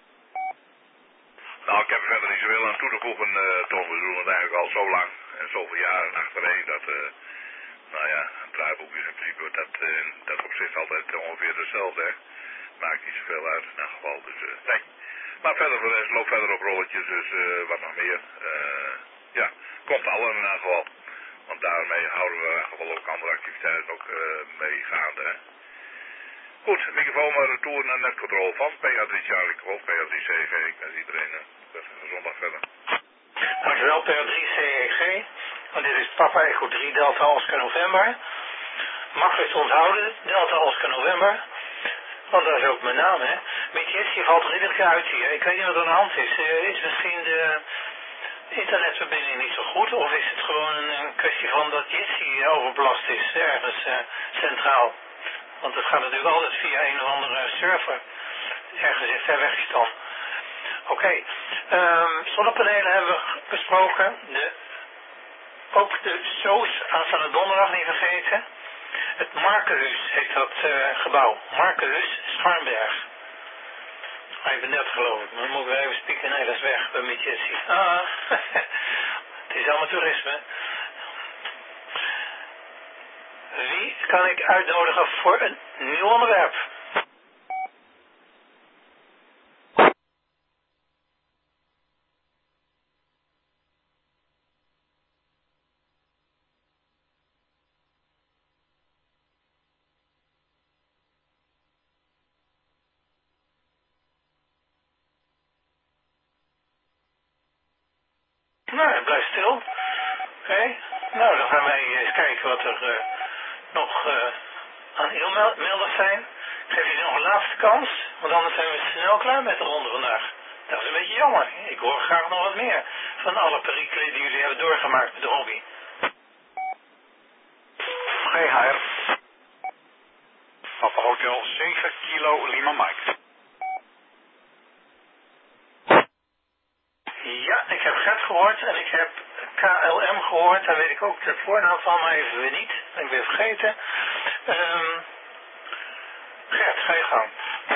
Nou, ik heb er verder niet zoveel aan toe te voegen, uh, Tom. We doen het eigenlijk al zo lang en zoveel jaren achtereen dat, uh, nou ja, een draaiboek is in principe dat, uh, dat op zich altijd ongeveer hetzelfde, hè. Maakt niet zoveel uit in elk geval, dus uh, nee. Maar verder, voor de rest loopt verder op rolletjes, dus uh, wat nog meer. Uh, ja, komt alle in elk geval. Want daarmee houden we eigenlijk wel ook andere activiteiten ook uh, mee gaande. Hè? Goed, microfoon maar retour naar netcontrole van P A drie Charlie of P A drie C G. Ik wens iedereen een gezondag verder.
Dankjewel P A drie C E G. Want dit is Papa Echo drie Delta Oscar November. Makkelijk te onthouden, Delta Oscar November. Want dat is ook mijn naam, hè. Met Jessie valt er iedere keer uit hier. Ik weet niet wat er aan de hand is. Uh, is misschien de internetverbinding niet zo goed? Of is het gewoon een, een kwestie van dat Jessie overbelast is, ergens uh, centraal? Want het gaat natuurlijk altijd via een of andere server. Ergens in ver weg is dan. Oké. Okay. Um, zonnepanelen hebben we besproken. De, ook de soos aanstaande donderdag niet vergeten. Het Markenhuis heet dat uh, gebouw. Markenhuis Scharnberg. Even net geloof ik, maar dan moet ik weer even spieken. Nee, dat is weg bij mijn Jessie. Ah, het is allemaal toerisme. Wie kan ik uitnodigen voor een nieuw onderwerp? Nou, blijf stil. Oké. Okay. Nou, dan gaan wij eens kijken wat er uh, nog uh, aan e-mailers zijn. Ik geef jullie nog een laatste kans, want anders zijn we snel klaar met de ronde vandaag. Dat is een beetje jammer. Ik hoor graag nog wat meer van alle perikelen die jullie hebben doorgemaakt met de hobby.
G H R. Papa Hotel zeven kilo Lima Mike.
Ja, ik heb Gert gehoord en ik heb K L M gehoord. Daar weet ik ook de voornaam van, maar even weer niet. Ben ik weer vergeten. Um, Gert, ga je gang.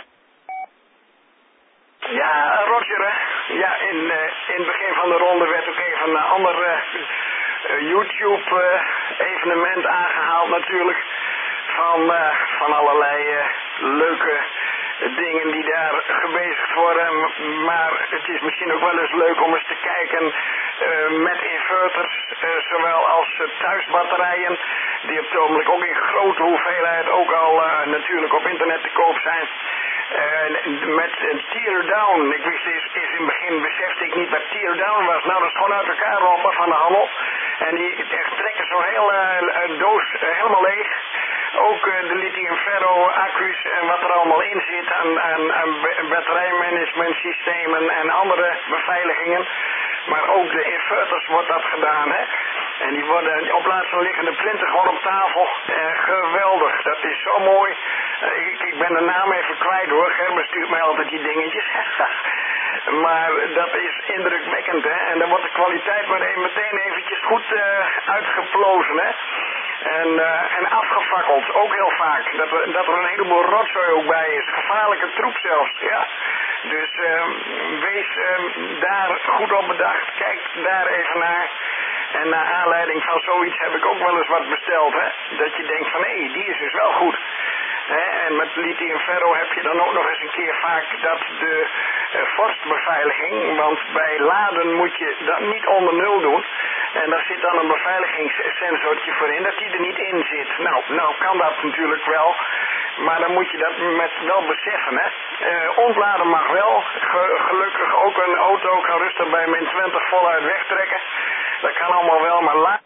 Ja, Roger, hè. Ja, in, uh, in het begin van de ronde werd ook even een ander uh, uh, YouTube-evenement uh, aangehaald natuurlijk. Van, uh, van allerlei uh, leuke dingen die daar gebezigd worden. Maar het is misschien ook wel eens leuk om eens te kijken uh, met inverters, uh, zowel als uh, thuisbatterijen, die op het ogenblik ook in grote hoeveelheid ook al uh, natuurlijk op internet te koop zijn. Uh, met een teardown. Ik wist eens, eens in het begin besefte ik niet wat teardown was. Nou, dat is gewoon uit elkaar lopen van de handel. En die echt trekken zo'n hele uh, doos uh, helemaal leeg. Ook uh, de lithium-ferro accu's en wat er allemaal in zit aan, aan, aan batterijmanagement systemen en andere beveiligingen. Maar ook de inverters wordt dat gedaan, hè. En die worden op plaats van liggende plinten gewoon op tafel. Eh, geweldig, dat is zo mooi. Uh, ik, ik ben de naam even kwijt hoor, Gerben stuurt mij altijd die dingetjes. Maar dat is indrukwekkend, hè. En dan wordt de kwaliteit maar meteen eventjes goed uh, uitgeplozen, hè. En, uh, en afgefakkeld, ook heel vaak. Dat er, dat er een heleboel rotzooi ook bij is. Gevaarlijke troep zelfs, ja. Dus uh, wees uh, daar goed op bedacht. Kijk daar even naar. En naar aanleiding van zoiets heb ik ook wel eens wat besteld, hè. Dat je denkt van, hé, hey, die is dus wel goed. He, en met lithium-ferro heb je dan ook nog eens een keer vaak dat de uh, vorstbeveiliging, want bij laden moet je dat niet onder nul doen. En daar zit dan een beveiligingssensortje voor in, dat die er niet in zit. Nou, nou kan dat natuurlijk wel, maar dan moet je dat met wel beseffen, hè. Uh, ontladen mag wel, Ge gelukkig ook een auto kan rustig bij min twintig voluit wegtrekken. Dat kan allemaal wel, maar laat.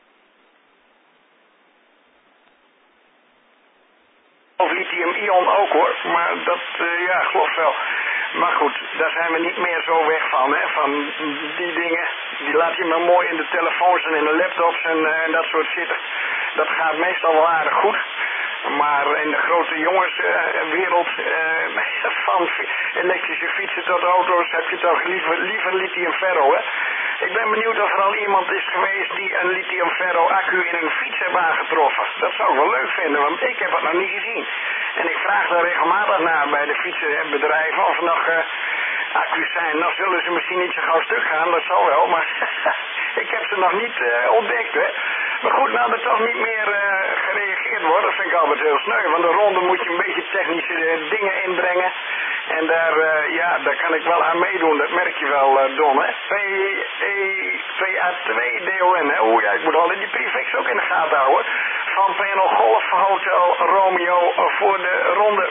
Of lithium-ion ook hoor, maar dat, uh, ja, geloof wel. Maar goed, daar zijn we niet meer zo weg van, hè, van die dingen. Die laat je maar mooi in de telefoons en in de laptops en, uh, en dat soort zitten. Dat gaat meestal wel aardig goed. Maar in de grote jongenswereld, uh, uh, van elektrische fietsen tot auto's, heb je toch liever, liever lithium-ferro, hè. Ik ben benieuwd of er al iemand is geweest die een lithium-ferro accu in een fiets heeft aangetroffen. Dat zou ik wel leuk vinden, want ik heb het nog niet gezien. En ik vraag daar regelmatig naar bij de fietsenbedrijven of er nog uh, accu's zijn. Nou zullen ze misschien niet zo gauw stuk gaan, dat zal wel, maar ik heb ze nog niet uh, ontdekt, hè. Maar goed, nou er toch niet meer uh, gereageerd wordt, dat vind ik altijd heel sneu. Want de ronde moet je een beetje technische uh, dingen inbrengen. En daar, uh, ja, daar kan ik wel aan meedoen, dat merk je wel, uh, Don, hè. P A twee D O N, hè. Oeh, ja, ik moet al in die prefix ook in de gaten houden. Van P N L Golf Hotel Romeo voor de ronde.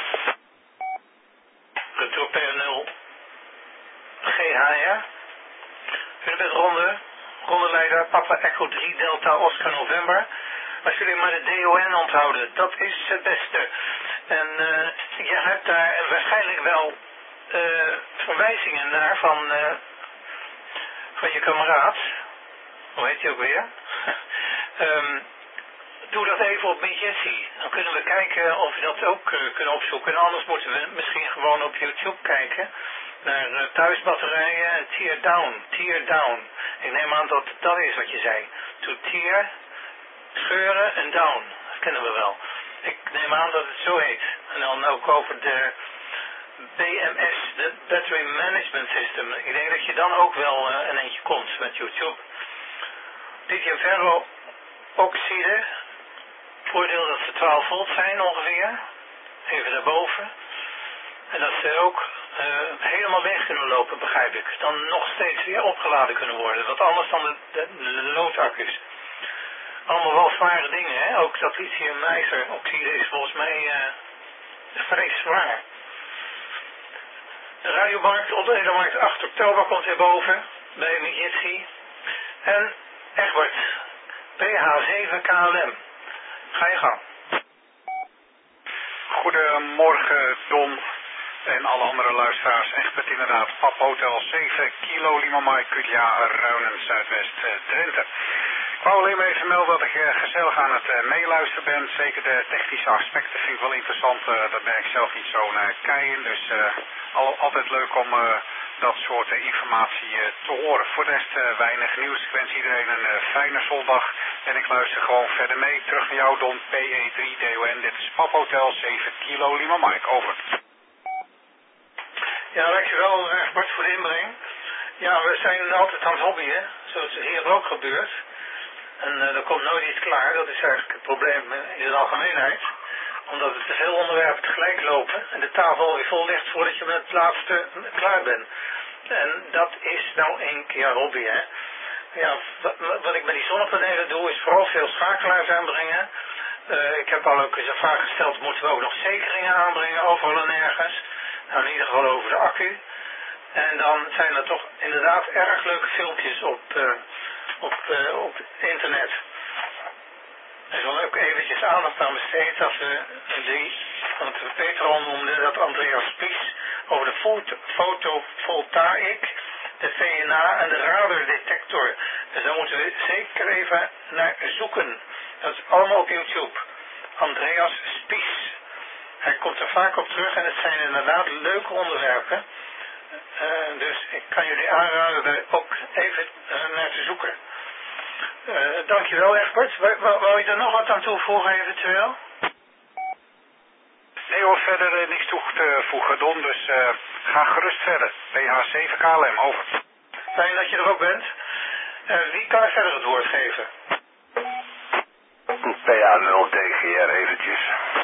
Retour P N L G H R. Jullie bent ronde. Rondeleider Papa Echo drie Delta Oscar November. Als jullie maar de D O N onthouden, dat is het beste. En uh, je hebt daar waarschijnlijk wel uh, verwijzingen naar van, uh, van je kameraad. Hoe heet hij ook weer? um, doe dat even op Midgetsi. Dan kunnen we kijken of we dat ook uh, kunnen opzoeken. En anders moeten we misschien gewoon op YouTube kijken naar uh, thuisbatterijen. Tear down, tear down. Ik neem aan dat dat is wat je zei. To tear, scheuren en down. Dat kennen we wel. Ik neem aan dat het zo heet. En dan ook over de B M S, de Battery Management System. Ik denk dat je dan ook wel uh, een eentje komt met YouTube. Lithium ferro oxide. Voordeel dat ze twaalf volt zijn ongeveer. Even daarboven. En dat ze ook uh, helemaal weg kunnen lopen, begrijp ik. Dan nog steeds weer opgeladen kunnen worden. Wat anders dan de, de, de loodaccu's. Allemaal wel zware dingen, hè. Ook dat lithium-ijzeroxide is volgens mij uh, vrij zwaar. De radiomarkt, onderdelemarkt acht oktober komt weer boven. Bij Mijitsi. En Egbert. P H zeven K L M. Ga je gang.
Goedemorgen, Don. En alle andere luisteraars. Egbert inderdaad. Pap Hotel zeven Kilo Lima Mike Kutja Ruinen Zuidwest Drenthe. Ik wou alleen maar even melden dat ik uh, gezellig aan het uh, meeluisteren ben. Zeker de technische aspecten vind ik wel interessant. Uh, dat ben ik zelf niet zo naar keien. Dus uh, al, altijd leuk om uh, dat soort uh, informatie uh, te horen. Voor de rest uh, weinig nieuws. Ik wens iedereen een uh, fijne zondag. En ik luister gewoon verder mee. Terug naar jou, Don. P E drie D O N. Dit is Pap Hotel zeven Kilo Lima Mike. Over.
Ja, dankjewel Egbert voor de inbreng. Ja, we zijn altijd aan het hobbyen. Zoals het hier ook gebeurt. En uh, er komt nooit iets klaar. Dat is eigenlijk het probleem in de algemeenheid. Omdat er te veel onderwerpen tegelijk lopen. En de tafel weer vol ligt voordat je met het laatste klaar bent. En dat is nou een keer hobby, hè. Ja, wat, wat ik met die zonnepanelen doe is vooral veel schakelaars aanbrengen. Uh, ik heb al ook eens een vraag gesteld, moeten we ook nog zekeringen aanbrengen overal en ergens. Nou, in ieder geval over de accu. En dan zijn er toch inderdaad erg leuke filmpjes op, uh, op, uh, op internet. Er zal ook eventjes aandacht aan besteed dat we die, want Peter noemde dat Andreas Spies over de foto, fotovoltaïk, de V N A en de radardetector. Dus daar moeten we zeker even naar zoeken. Dat is allemaal op YouTube. Andreas Spies. Hij komt er vaak op terug en het zijn inderdaad leuke onderwerpen. Uh, dus ik kan jullie aanraden daar ook even uh, naar te zoeken. Uh, dankjewel Egbert. Wou, wou je er nog wat aan toevoegen eventueel?
Nee hoor, verder uh, niks toe te voegen, Don. Dus uh, ga gerust verder. P H zeven K L M, over.
Fijn dat je er ook bent. Uh, wie kan er verder het woord geven?
P A nul D G R eventjes.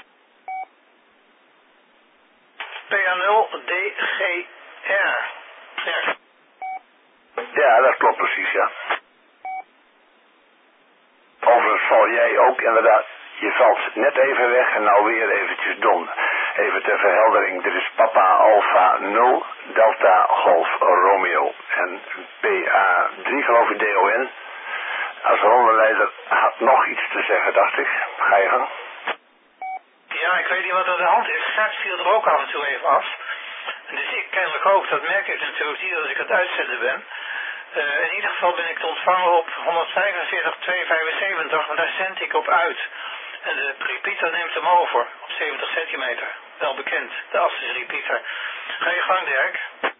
P A nul D G R. Ja.
Ja, dat klopt precies, ja. Overigens val jij ook inderdaad, je valt net even weg en nou weer eventjes Don. Even ter verheldering, dit is Papa Alpha nul Delta Golf Romeo en P A drie geloof ik D O N. Als rondeleider had nog iets te zeggen, dacht ik. Ga je gang.
Ja, ik weet niet wat er aan de hand is. Straks viel er ook af en toe even af. Dus ik kennelijk ook, dat merk ik natuurlijk niet als ik het uitzenden ben. Uh, in ieder geval ben ik te ontvangen op honderdvijfenveertig tweehonderdvijfenzeventig, want daar zend ik op uit. En de repeater neemt hem over op zeventig centimeter. Wel bekend, de Asters repeater. Ga je gang, Dirk.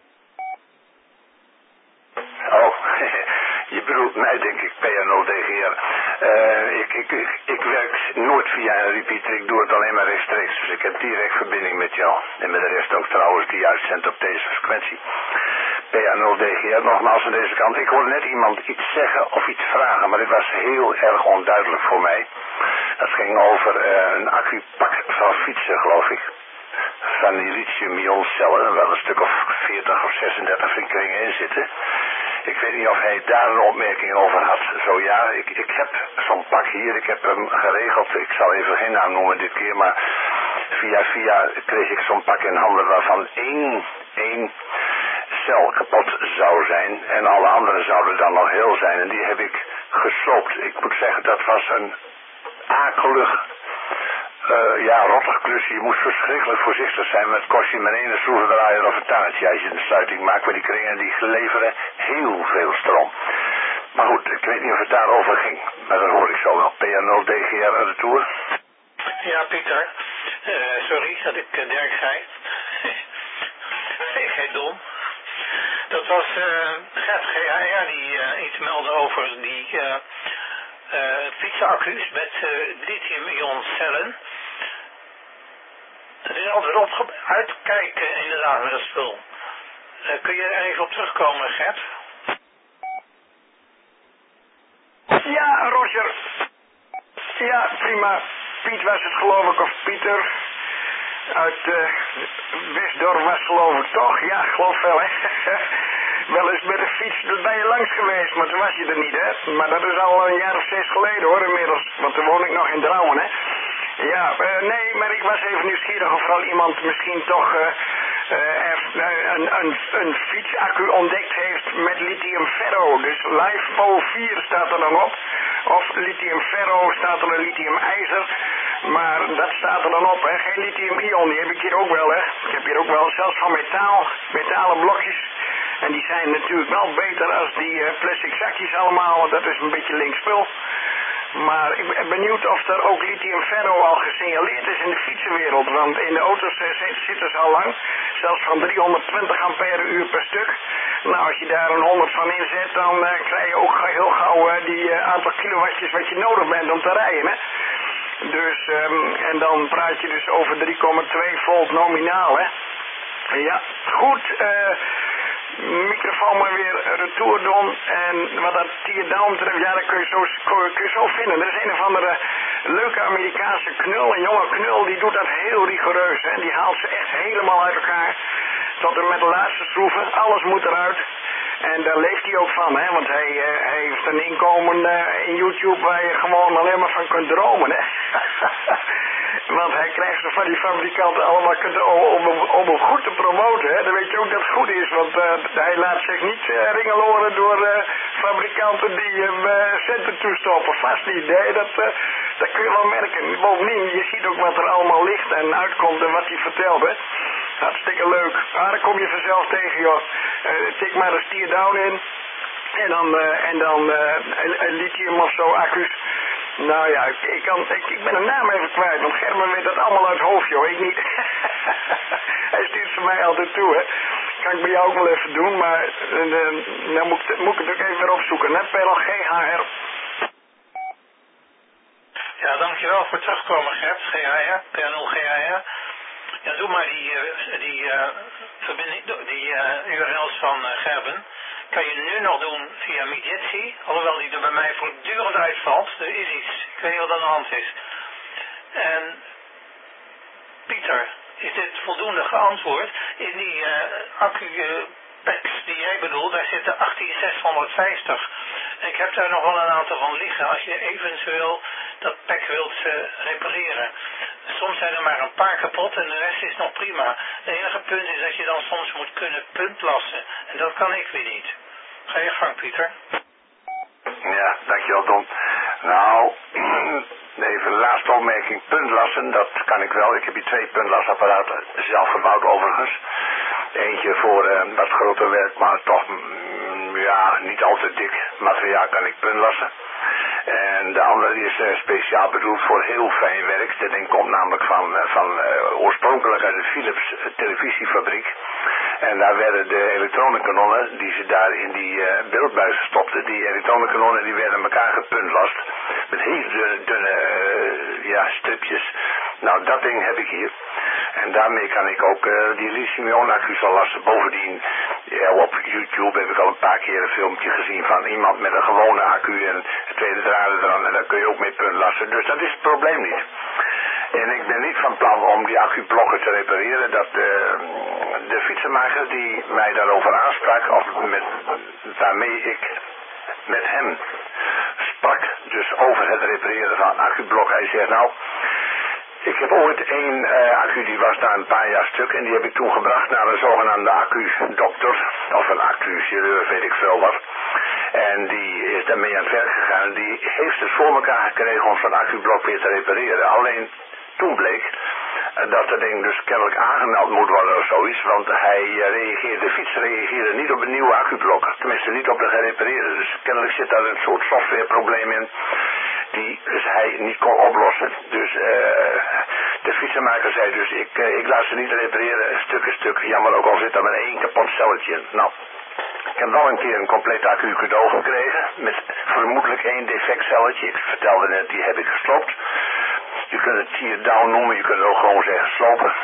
Oh, je bedoelt mij denk ik, P N O D G R. Uh, ik, ik, ik, ik werk nooit via een repeater, ik doe het alleen maar rechtstreeks. Dus ik heb direct verbinding met jou. En met de rest ook trouwens die uitzendt op deze frequentie. P A nul D G R, nogmaals aan deze kant. Ik hoorde net iemand iets zeggen of iets vragen, maar dit was heel erg onduidelijk voor mij. Dat ging over uh, een accupak van fietsen, geloof ik.
van die lithium-ioncellen, wel een stuk of veertig of zesendertig kringen in zitten. Ik weet niet of hij daar een opmerking over had. Zo ja, ik, ik heb zo'n pak hier, ik heb hem geregeld. Ik zal even geen naam noemen dit keer, maar via via kreeg ik zo'n pak in handen waarvan één, één cel kapot zou zijn. En alle andere zouden dan nog heel zijn. En die heb ik gesloopt. Ik moet zeggen, dat was een akelig, uh, ja, rottig klusje. Je moest verschrikkelijk voorzichtig zijn. Maar het kost je maar één schroevendraaier of een tangetje als je een sluiting maakt. Maar die kringen die leveren heel veel stroom. Maar goed, ik weet niet of het daarover ging. Maar dat hoor ik zo wel. P N nul D G R aan de Tour.
Ja, Pieter. Uh, sorry dat ik uh, Dirk zei. Ik heet dom. Dat was uh, Gert G H R die uh, iets meldde over die uh, uh, fietsaccu's met uh, lithium-ion cellen. Het is altijd opge... uitkijken inderdaad met dat spul. Uh, kun je er even op terugkomen, Gert?
Ja, Roger. Ja, prima. Piet was het geloof ik, of Pieter. Uit uh, Westdorp was geloof ik toch? Ja, geloof wel, hè. Wel eens met de fiets, daar ben je langs geweest, maar toen was je er niet, hè. Maar dat is al een jaar of zes geleden, hoor, inmiddels. Want toen woon ik nog in Drouwen, hè. Ja, uh, nee, maar ik was even nieuwsgierig of er al iemand misschien toch uh, uh, er, uh, een, een, een fietsaccu ontdekt heeft met lithium ferro. Dus LiFePO vier staat er dan op. Of lithium ferro staat er een lithium ijzer. Maar dat staat er dan op, hè. Geen lithium ion, die heb ik hier ook wel, hè. Ik heb hier ook wel zelfs van metaal, metalen blokjes. En die zijn natuurlijk wel beter als die uh, plastic zakjes allemaal, want dat is een beetje linkspul. Maar ik ben benieuwd of er ook lithium ferro al gesignaleerd is in de fietsenwereld. Want in de auto's uh, zitten ze al lang. Zelfs van driehonderdtwintig ampère uur per stuk. Nou, als je daar een honderd van inzet, dan uh, krijg je ook heel gauw uh, die uh, aantal kilowattjes wat je nodig bent om te rijden, hè. Dus, um, en dan praat je dus over drie komma twee volt nominaal, hè. Ja, goed. Uh, microfoon maar weer retour doen. En wat dat teardown betreft, ja, dat kun je, zo, kun je zo vinden. Er is een of andere leuke Amerikaanse knul, een jonge knul, die doet dat heel rigoureus. Hè. Die haalt ze echt helemaal uit elkaar. Tot en met de laatste schroeven. Alles moet eruit. En daar leeft hij ook van, hè, want hij, uh, hij heeft een inkomen uh, in YouTube waar je gewoon alleen maar van kunt dromen, hè. Want hij krijgt ze van die fabrikanten allemaal om, om, om hem goed te promoten, hè. Dan weet je ook dat het goed is, want uh, hij laat zich niet uh, ringeloren door uh, fabrikanten die hem uh, centen toestoppen. Vast niet, nee, dat, uh, dat kun je wel merken. Bovendien, je ziet ook wat er allemaal ligt en uitkomt en wat hij vertelt, hè. Hartstikke leuk. Ah, daar kom je vanzelf tegen, joh. Uh, tik maar een teardown in. En dan, uh, en dan uh, lithium of zo accu's. Nou ja, ik, ik, kan, ik, ik ben een naam even kwijt, want Gerben weet dat allemaal uit het hoofd, joh. Ik niet. Hij stuurt ze mij altijd toe, hè. Kan ik bij jou ook wel even doen, maar uh, dan moet ik, moet ik het ook even weer opzoeken. Net P L G H R.
Ja, dankjewel voor het terugkomen, Gert. G H R, P N nul G H R. Ja, doe maar die, uh, die, uh, verbinding, die uh, U R L's van uh, Gerben. Kan je nu nog doen via Midgetsi, alhoewel die er bij mij voortdurend uitvalt. Er is iets, ik weet niet wat aan de hand is. En Pieter, is dit voldoende geantwoord? In die uh, accu-packs die jij bedoelt, daar zitten achttien zeshonderdvijftig. En ik heb daar nog wel een aantal van liggen als je eventueel dat pack wilt uh, repareren. Soms zijn er maar een paar kapot en de rest is nog prima. Het enige punt is dat je dan soms moet kunnen puntlassen. En dat kan ik weer niet. Ga je gang, Pieter.
Ja, dankjewel, Don. Nou, even de laatste opmerking. Puntlassen, dat kan ik wel. Ik heb hier twee puntlasapparaten, zelf gebouwd overigens. Eentje voor uh, wat groter werk, maar toch, mm, ja, niet al te dik materiaal kan ik puntlassen. En de andere is uh, speciaal bedoeld voor heel fijn werk. Dat ding komt namelijk van, uh, van uh, oorspronkelijk uit de Philips uh, televisiefabriek. En daar werden de elektronenkanonnen die ze daar in die uh, beeldbuizen stopten, die elektronenkanonnen die werden elkaar gepuntlast. Met heel dunne, dunne uh, ja, stripjes. Nou, dat ding heb ik hier. En daarmee kan ik ook uh, die lithium-ion accu's al lassen. Bovendien, ja, op YouTube heb ik al een paar keer een filmpje gezien van iemand met een gewone accu en tweede draden eraan. En daar kun je ook mee puntlassen. Dus dat is het probleem niet. En ik ben niet van plan om die accublokken te repareren. Dat de, de fietsenmaker die mij daarover aansprak, of met, waarmee ik met hem sprak, dus over het repareren van accublok. Hij zegt nou, ik heb ooit één uh, accu, die was daar een paar jaar stuk en die heb ik toen gebracht naar een zogenaamde accu-dokter, of een accu-chirurg, weet ik veel wat. En die is daarmee aan het werk gegaan. Die heeft het voor elkaar gekregen om zo'n accublok weer te repareren. Alleen toen bleek dat dat ding dus kennelijk aangemeld moet worden of zoiets. Want hij reageerde, de fiets reageerde niet op een nieuwe accublok. Tenminste niet op de gerepareerde. Dus kennelijk zit daar een soort softwareprobleem in die dus hij niet kon oplossen. Dus uh, de fietsenmaker zei dus, ik, uh, ik laat ze niet repareren, stuk is stuk. Jammer, ook al zit er maar één kapot celletje in. Nou, ik heb wel een keer een compleet accu cadeau gekregen, met vermoedelijk één defect celletje. Ik vertelde net, die heb ik gesloopt. Je kunt het tear down noemen, je kunt het ook gewoon zeggen slopen.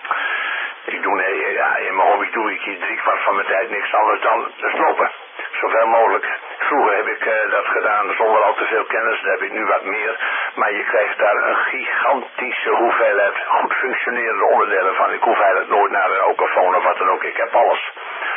Ik doe, nee, ja, in mijn hobby doe ik hier drie kwart van mijn tijd niks anders dan slopen. Zoveel mogelijk. Vroeger heb ik uh, dat gedaan zonder al te veel kennis, daar heb ik nu wat meer. Maar je krijgt daar een gigantische hoeveelheid goed functionerende onderdelen van. Ik hoef eigenlijk nooit naar een Okaphone of wat dan ook, ik heb alles.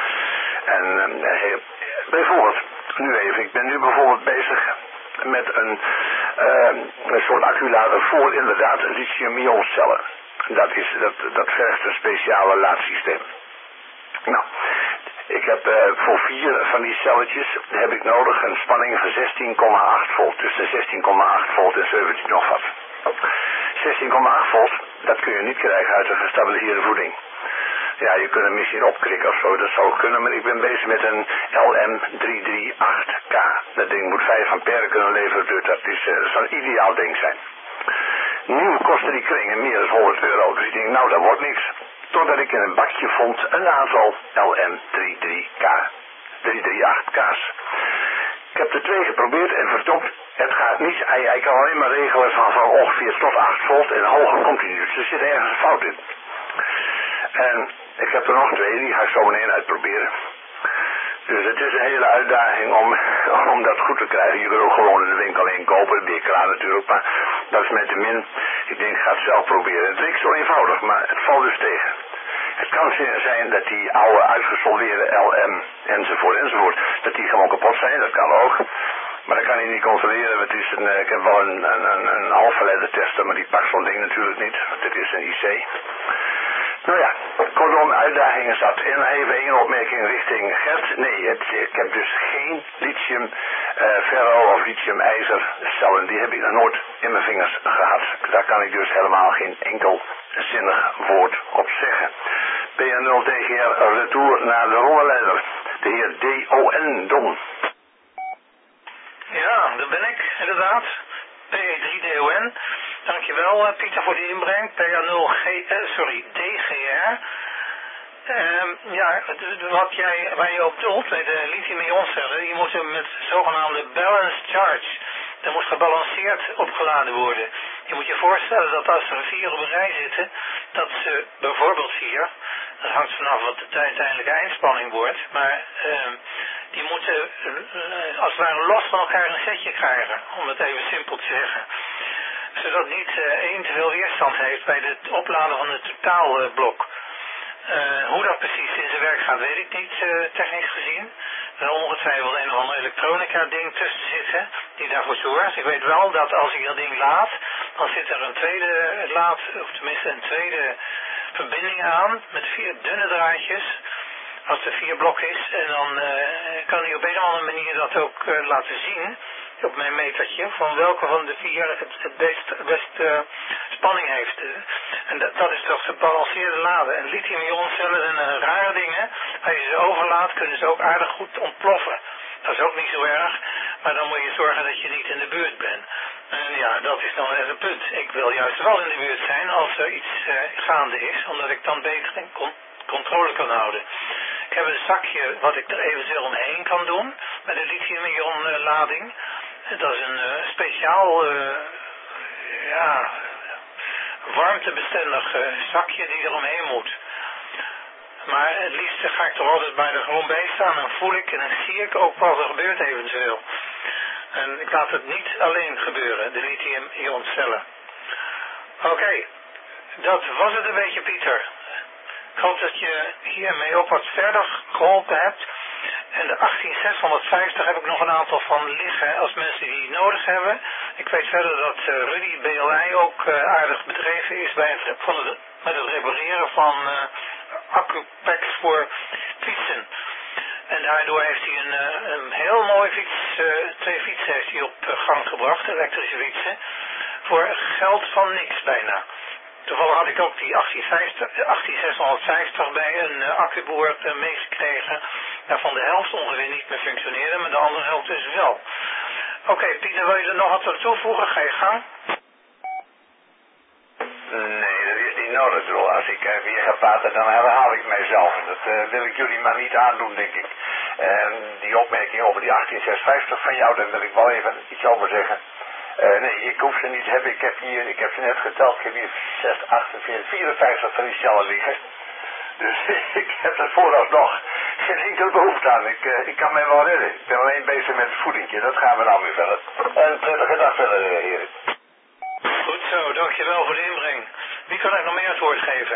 En uh, bijvoorbeeld, nu even, ik ben nu bijvoorbeeld bezig met een, uh, een soort acculader voor inderdaad lithium-ioncellen. Dat, is, dat, dat vergt een speciale laadsysteem. Nou, ik heb uh, voor vier van die celletjes heb ik nodig een spanning van zestien komma acht volt. Tussen zestien komma acht volt en zeventien nog wat. zestien komma acht volt, dat kun je niet krijgen uit een gestabiliseerde voeding. Ja, je kunt hem misschien opkrikken of zo, dat zou kunnen, maar ik ben bezig met een L M drie drie acht K. Dat ding moet vijf ampère kunnen leveren, dus dat, is, uh, dat zou een ideaal ding zijn. Nu kosten die kringen meer dan honderd euro, dus ik denk, nou, dat wordt niks. Totdat ik in een bakje vond een aantal L M drie drie acht K's. Ik heb er twee geprobeerd en verdomd, het gaat niet. Hij, hij kan alleen maar regelen van, van ongeveer tot acht volt en hoger komt hij niet. Dus er zit ergens een fout in. En ik heb er nog twee, die ga ik zo meteen uitproberen. Dus het is een hele uitdaging om, om dat goed te krijgen. Je kunt ook gewoon in de winkel heen kopen, dat ben je klaar natuurlijk, maar dat is met de min. Ik denk, ik ga het zelf proberen. Het lijkt zo eenvoudig, maar het valt dus tegen. Het kan zijn dat die oude uitgesoldeerde L M enzovoort enzovoort, dat die gewoon kapot zijn, dat kan ook. Maar dat kan je niet controleren. Het is een, ik heb wel een, een, een, een halfverleider testen, maar die pakt zo'n ding natuurlijk niet, want dit is een I C. Nou ja, kortom, uitdagingen zat. En even één opmerking richting Gert. Nee, het, ik heb dus geen lithium uh, ferro of lithium ijzer cellen. Die heb ik nog nooit in mijn vingers gehad. Daar kan ik dus helemaal geen enkel zinnig woord op zeggen. P N nul D G R retour naar de rollenleider. De heer D O N Don.
Ja, daar ben ik, inderdaad. P E drie D O N. Dankjewel uh, Pieter voor die inbreng. P A nul G, uh, sorry, D G R. Uh, ja, wat jij, waar je op doelt bij de lithium-ioncellen, die moeten met zogenaamde balanced charge. Dat moet gebalanceerd opgeladen worden. Je moet je voorstellen dat als er vier op een rij zitten, dat ze bijvoorbeeld vier, dat hangt vanaf wat de uiteindelijke eindspanning wordt, maar uh, die moeten uh, als het ware los van elkaar een setje krijgen, om het even simpel te zeggen. Zodat niet uh, één te veel weerstand heeft bij het opladen van het totaalblok. Uh, hoe dat precies in zijn werk gaat, weet ik niet, uh, technisch gezien. Er zal ongetwijfeld een of ander elektronica ding tussen zitten, die daarvoor zorgt. Ik weet wel dat als ik dat ding laad, dan zit er een tweede laad, of tenminste een tweede verbinding aan, met vier dunne draadjes, als er vier blok is. En dan uh, kan hij op een of andere manier dat ook uh, laten zien, op mijn metertje, van welke van de vier het, het best, het best uh, spanning heeft. En dat, dat is toch gebalanceerde laden. En lithium-ioncellen zijn uh, rare dingen. Als je ze overlaat, kunnen ze ook aardig goed ontploffen. Dat is ook niet zo erg, maar dan moet je zorgen dat je niet in de buurt bent. En ja, dat is dan weer een punt. Ik wil juist wel in de buurt zijn als er iets uh, gaande is, omdat ik dan beter in con controle kan houden. Ik heb een zakje wat ik er eventueel omheen kan doen, met een lithium-ion lading. Dat is een uh, speciaal, uh, ja, warmtebestendig uh, zakje die er omheen moet. Maar het liefst ga ik er altijd bij er gewoon bij staan en voel ik en dan zie ik ook wat er gebeurt eventueel. En ik laat het niet alleen gebeuren, de lithium-ion cellen. Oké, okay. Dat was het een beetje, Pieter. Ik hoop dat je hiermee ook wat verder geholpen hebt. En de achttien zeshonderdvijftig heb ik nog een aantal van liggen als mensen die nodig hebben. Ik weet verder dat uh, Rudy B L I ook uh, aardig bedreven is bij het, van het, met het repareren van uh, accupacks voor fietsen. En daardoor heeft hij een, uh, een heel mooi fiets, uh, twee fietsen heeft hij op uh, gang gebracht, elektrische fietsen, voor geld van niks bijna. Toevallig had ik ook die achttien zeshonderdvijftig bij een uh, accuboer uh, meegekregen, waarvan de helft ongeveer niet meer functioneerde, maar de andere helft dus wel. Oké, okay, Pieter, wil je er nog wat aan toevoegen? Ga je gang?
Nee, dat is niet nodig, bro. Als ik uh, weer ga praten, dan herhaal ik mijzelf. En dat uh, wil ik jullie maar niet aandoen, denk ik. En die opmerking over die achttien zeshonderdvijftig van jou, daar wil ik wel even iets over zeggen. Uh, nee, ik hoef ze niet te hebben. Ik heb hier, ik heb ze net geteld. Ik heb hier zes, achtenveertig, vierenvijftig van die cellen liggen. Dus ik heb er vooralsnog geen enkele behoefte aan. Ik, uh, ik kan mij wel redden. Ik ben alleen bezig met het voedingje. Dat gaan we nou weer verder. En prettige dag verder, heren.
Goed zo, dankjewel voor de inbreng. Wie kan ik nog meer het woord geven?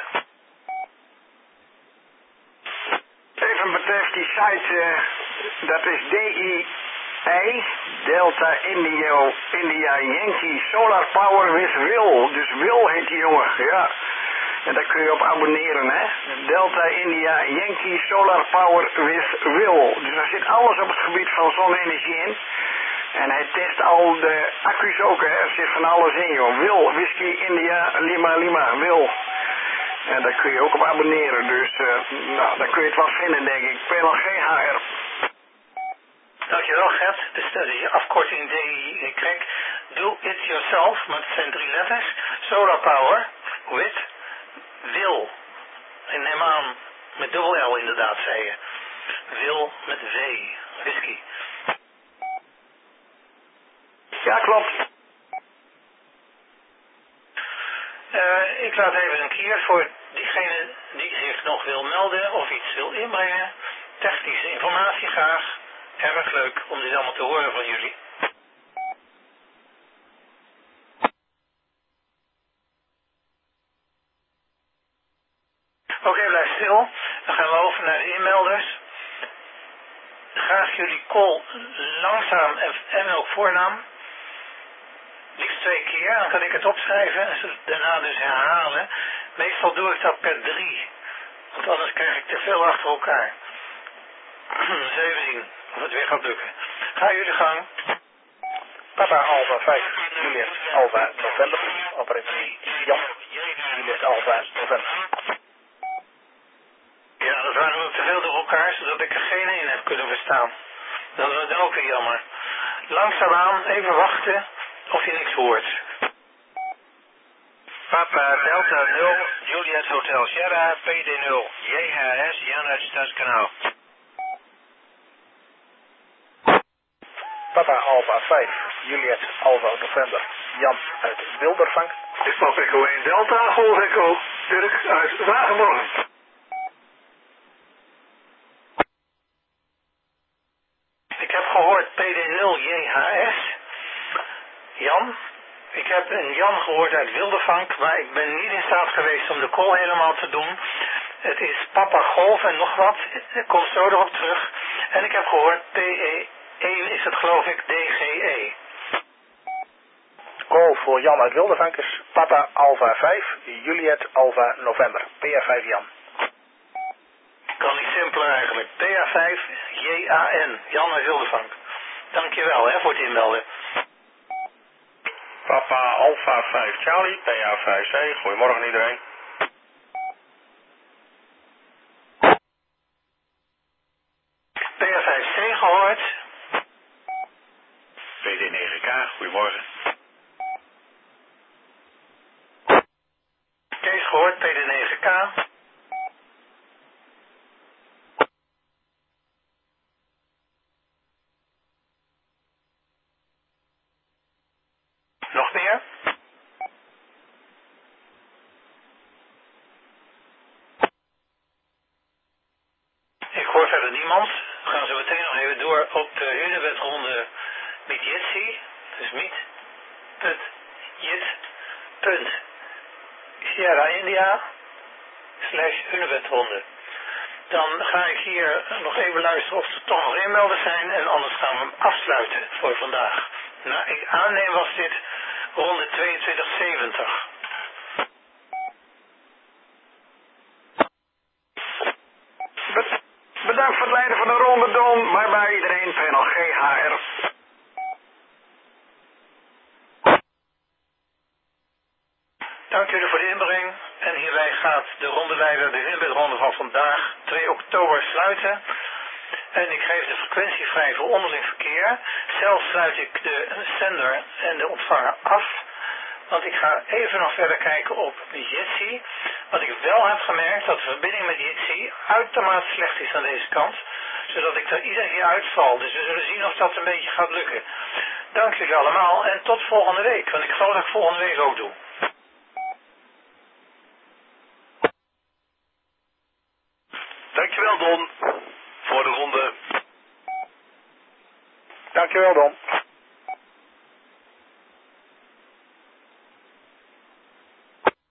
Even betreft die site, uh, dat is D I I, Delta Indio, India Yankee Solar Power with Will. Dus Will heet die jongen, ja. En daar kun je op abonneren, hè. Delta India Yankee Solar Power with Will. Dus daar zit alles op het gebied van zonne-energie in. En hij test al de accu's ook, hè. Er zit van alles in, joh. Will, Whisky, India, Lima, Lima, Will. En daar kun je ook op abonneren. Dus, uh, nou, daar kun je het wel vinden, denk ik. P L G H R.
Dankjewel, Gert. Dus dat is je afkorting D I Y. Do it yourself, maar het zijn drie letters. Solar Power, with, Will. En neem aan, met dubbel L inderdaad, zei je. Will met W, whisky.
Ja, klopt.
Uh, ik laat even een keer voor diegene die zich nog wil melden of iets wil inbrengen. Technische informatie graag. Erg leuk om dit allemaal te horen van jullie. Oké, okay, blijf stil. Dan gaan we over naar de inmelders. Graag jullie call langzaam en ook voornaam. Liefst twee keer, dan kan ik het opschrijven en daarna dus herhalen. Meestal doe ik dat per drie. Want anders krijg ik te veel achter elkaar. Dus even zien of het weer gaat lukken. Ga jullie gang.
Papa Alpha vijf, Juliet Alpha November, operator Jan, Juliet Alpha November.
Ja, dat waren ook te veel door elkaar, zodat ik er geen één heb kunnen verstaan. Dat is dan ook weer jammer. Langzaamaan, even wachten of je niks hoort.
Papa Delta nul, Juliet Hotel Sierra, P D nul, J H S, Jan uit Stadskanaal.
Papa Alpha vijf, Juliet Alpha November, Jan uit Wildervank.
Dit was Echo één Delta, Golf Echo, Dirk uit Wagenborgen.
Ik heb gehoord P D nul J H S. Jan. Ik heb een Jan gehoord uit Wildervank, maar ik ben niet in staat geweest om de call helemaal te doen. Het is Papa Golf en nog wat. Ik kom zo erop terug. En ik heb gehoord P E één is het geloof ik D G E.
Call voor Jan uit Wildervank is Papa Alpha vijf, Juliet Alpha November, P A vijf Jan.
Kan niet simpeler eigenlijk. P A vijf J A N, Jan uit Wildervank. Dankjewel hè, voor het inmelden.
Papa Alpha vijf Charlie, P A vijf C, goedemorgen iedereen.
P A vijf C gehoord.
P D negen K, goedemorgen.
Kees gehoord, P D negen K. Nog meer? Ik hoor verder niemand. We gaan zo meteen nog even door op de Hunebedronde met Jitsi. Dus miet, punt, jit, punt, Sierra India slash Hunebedhonden. Dan ga ik hier nog even luisteren of er toch nog inmelders zijn en anders gaan we hem afsluiten voor vandaag. Nou, ik aanneem was dit ronde tweeëntwintig zeventig.
Bedankt voor het leiden van de ronde, Don. Bye bye iedereen, panel G H R.
Dank jullie voor de inbreng. En hierbij gaat de rondeleider de Hunebedronde van vandaag, twee oktober, sluiten. En ik geef de frequentie vrij voor onderling verkeer. Zelf sluit ik de zender en de ontvanger af. Want ik ga even nog verder kijken op Jitsi. Want ik wel heb gemerkt dat de verbinding met Jitsi uitermate slecht is aan deze kant. Zodat ik er iedere keer uitval. Dus we zullen zien of dat een beetje gaat lukken. Dank jullie allemaal en tot volgende week. Want ik geloof dat ik volgende week ook doe.
Dankjewel Don, voor de ronde.
Dankjewel, Don.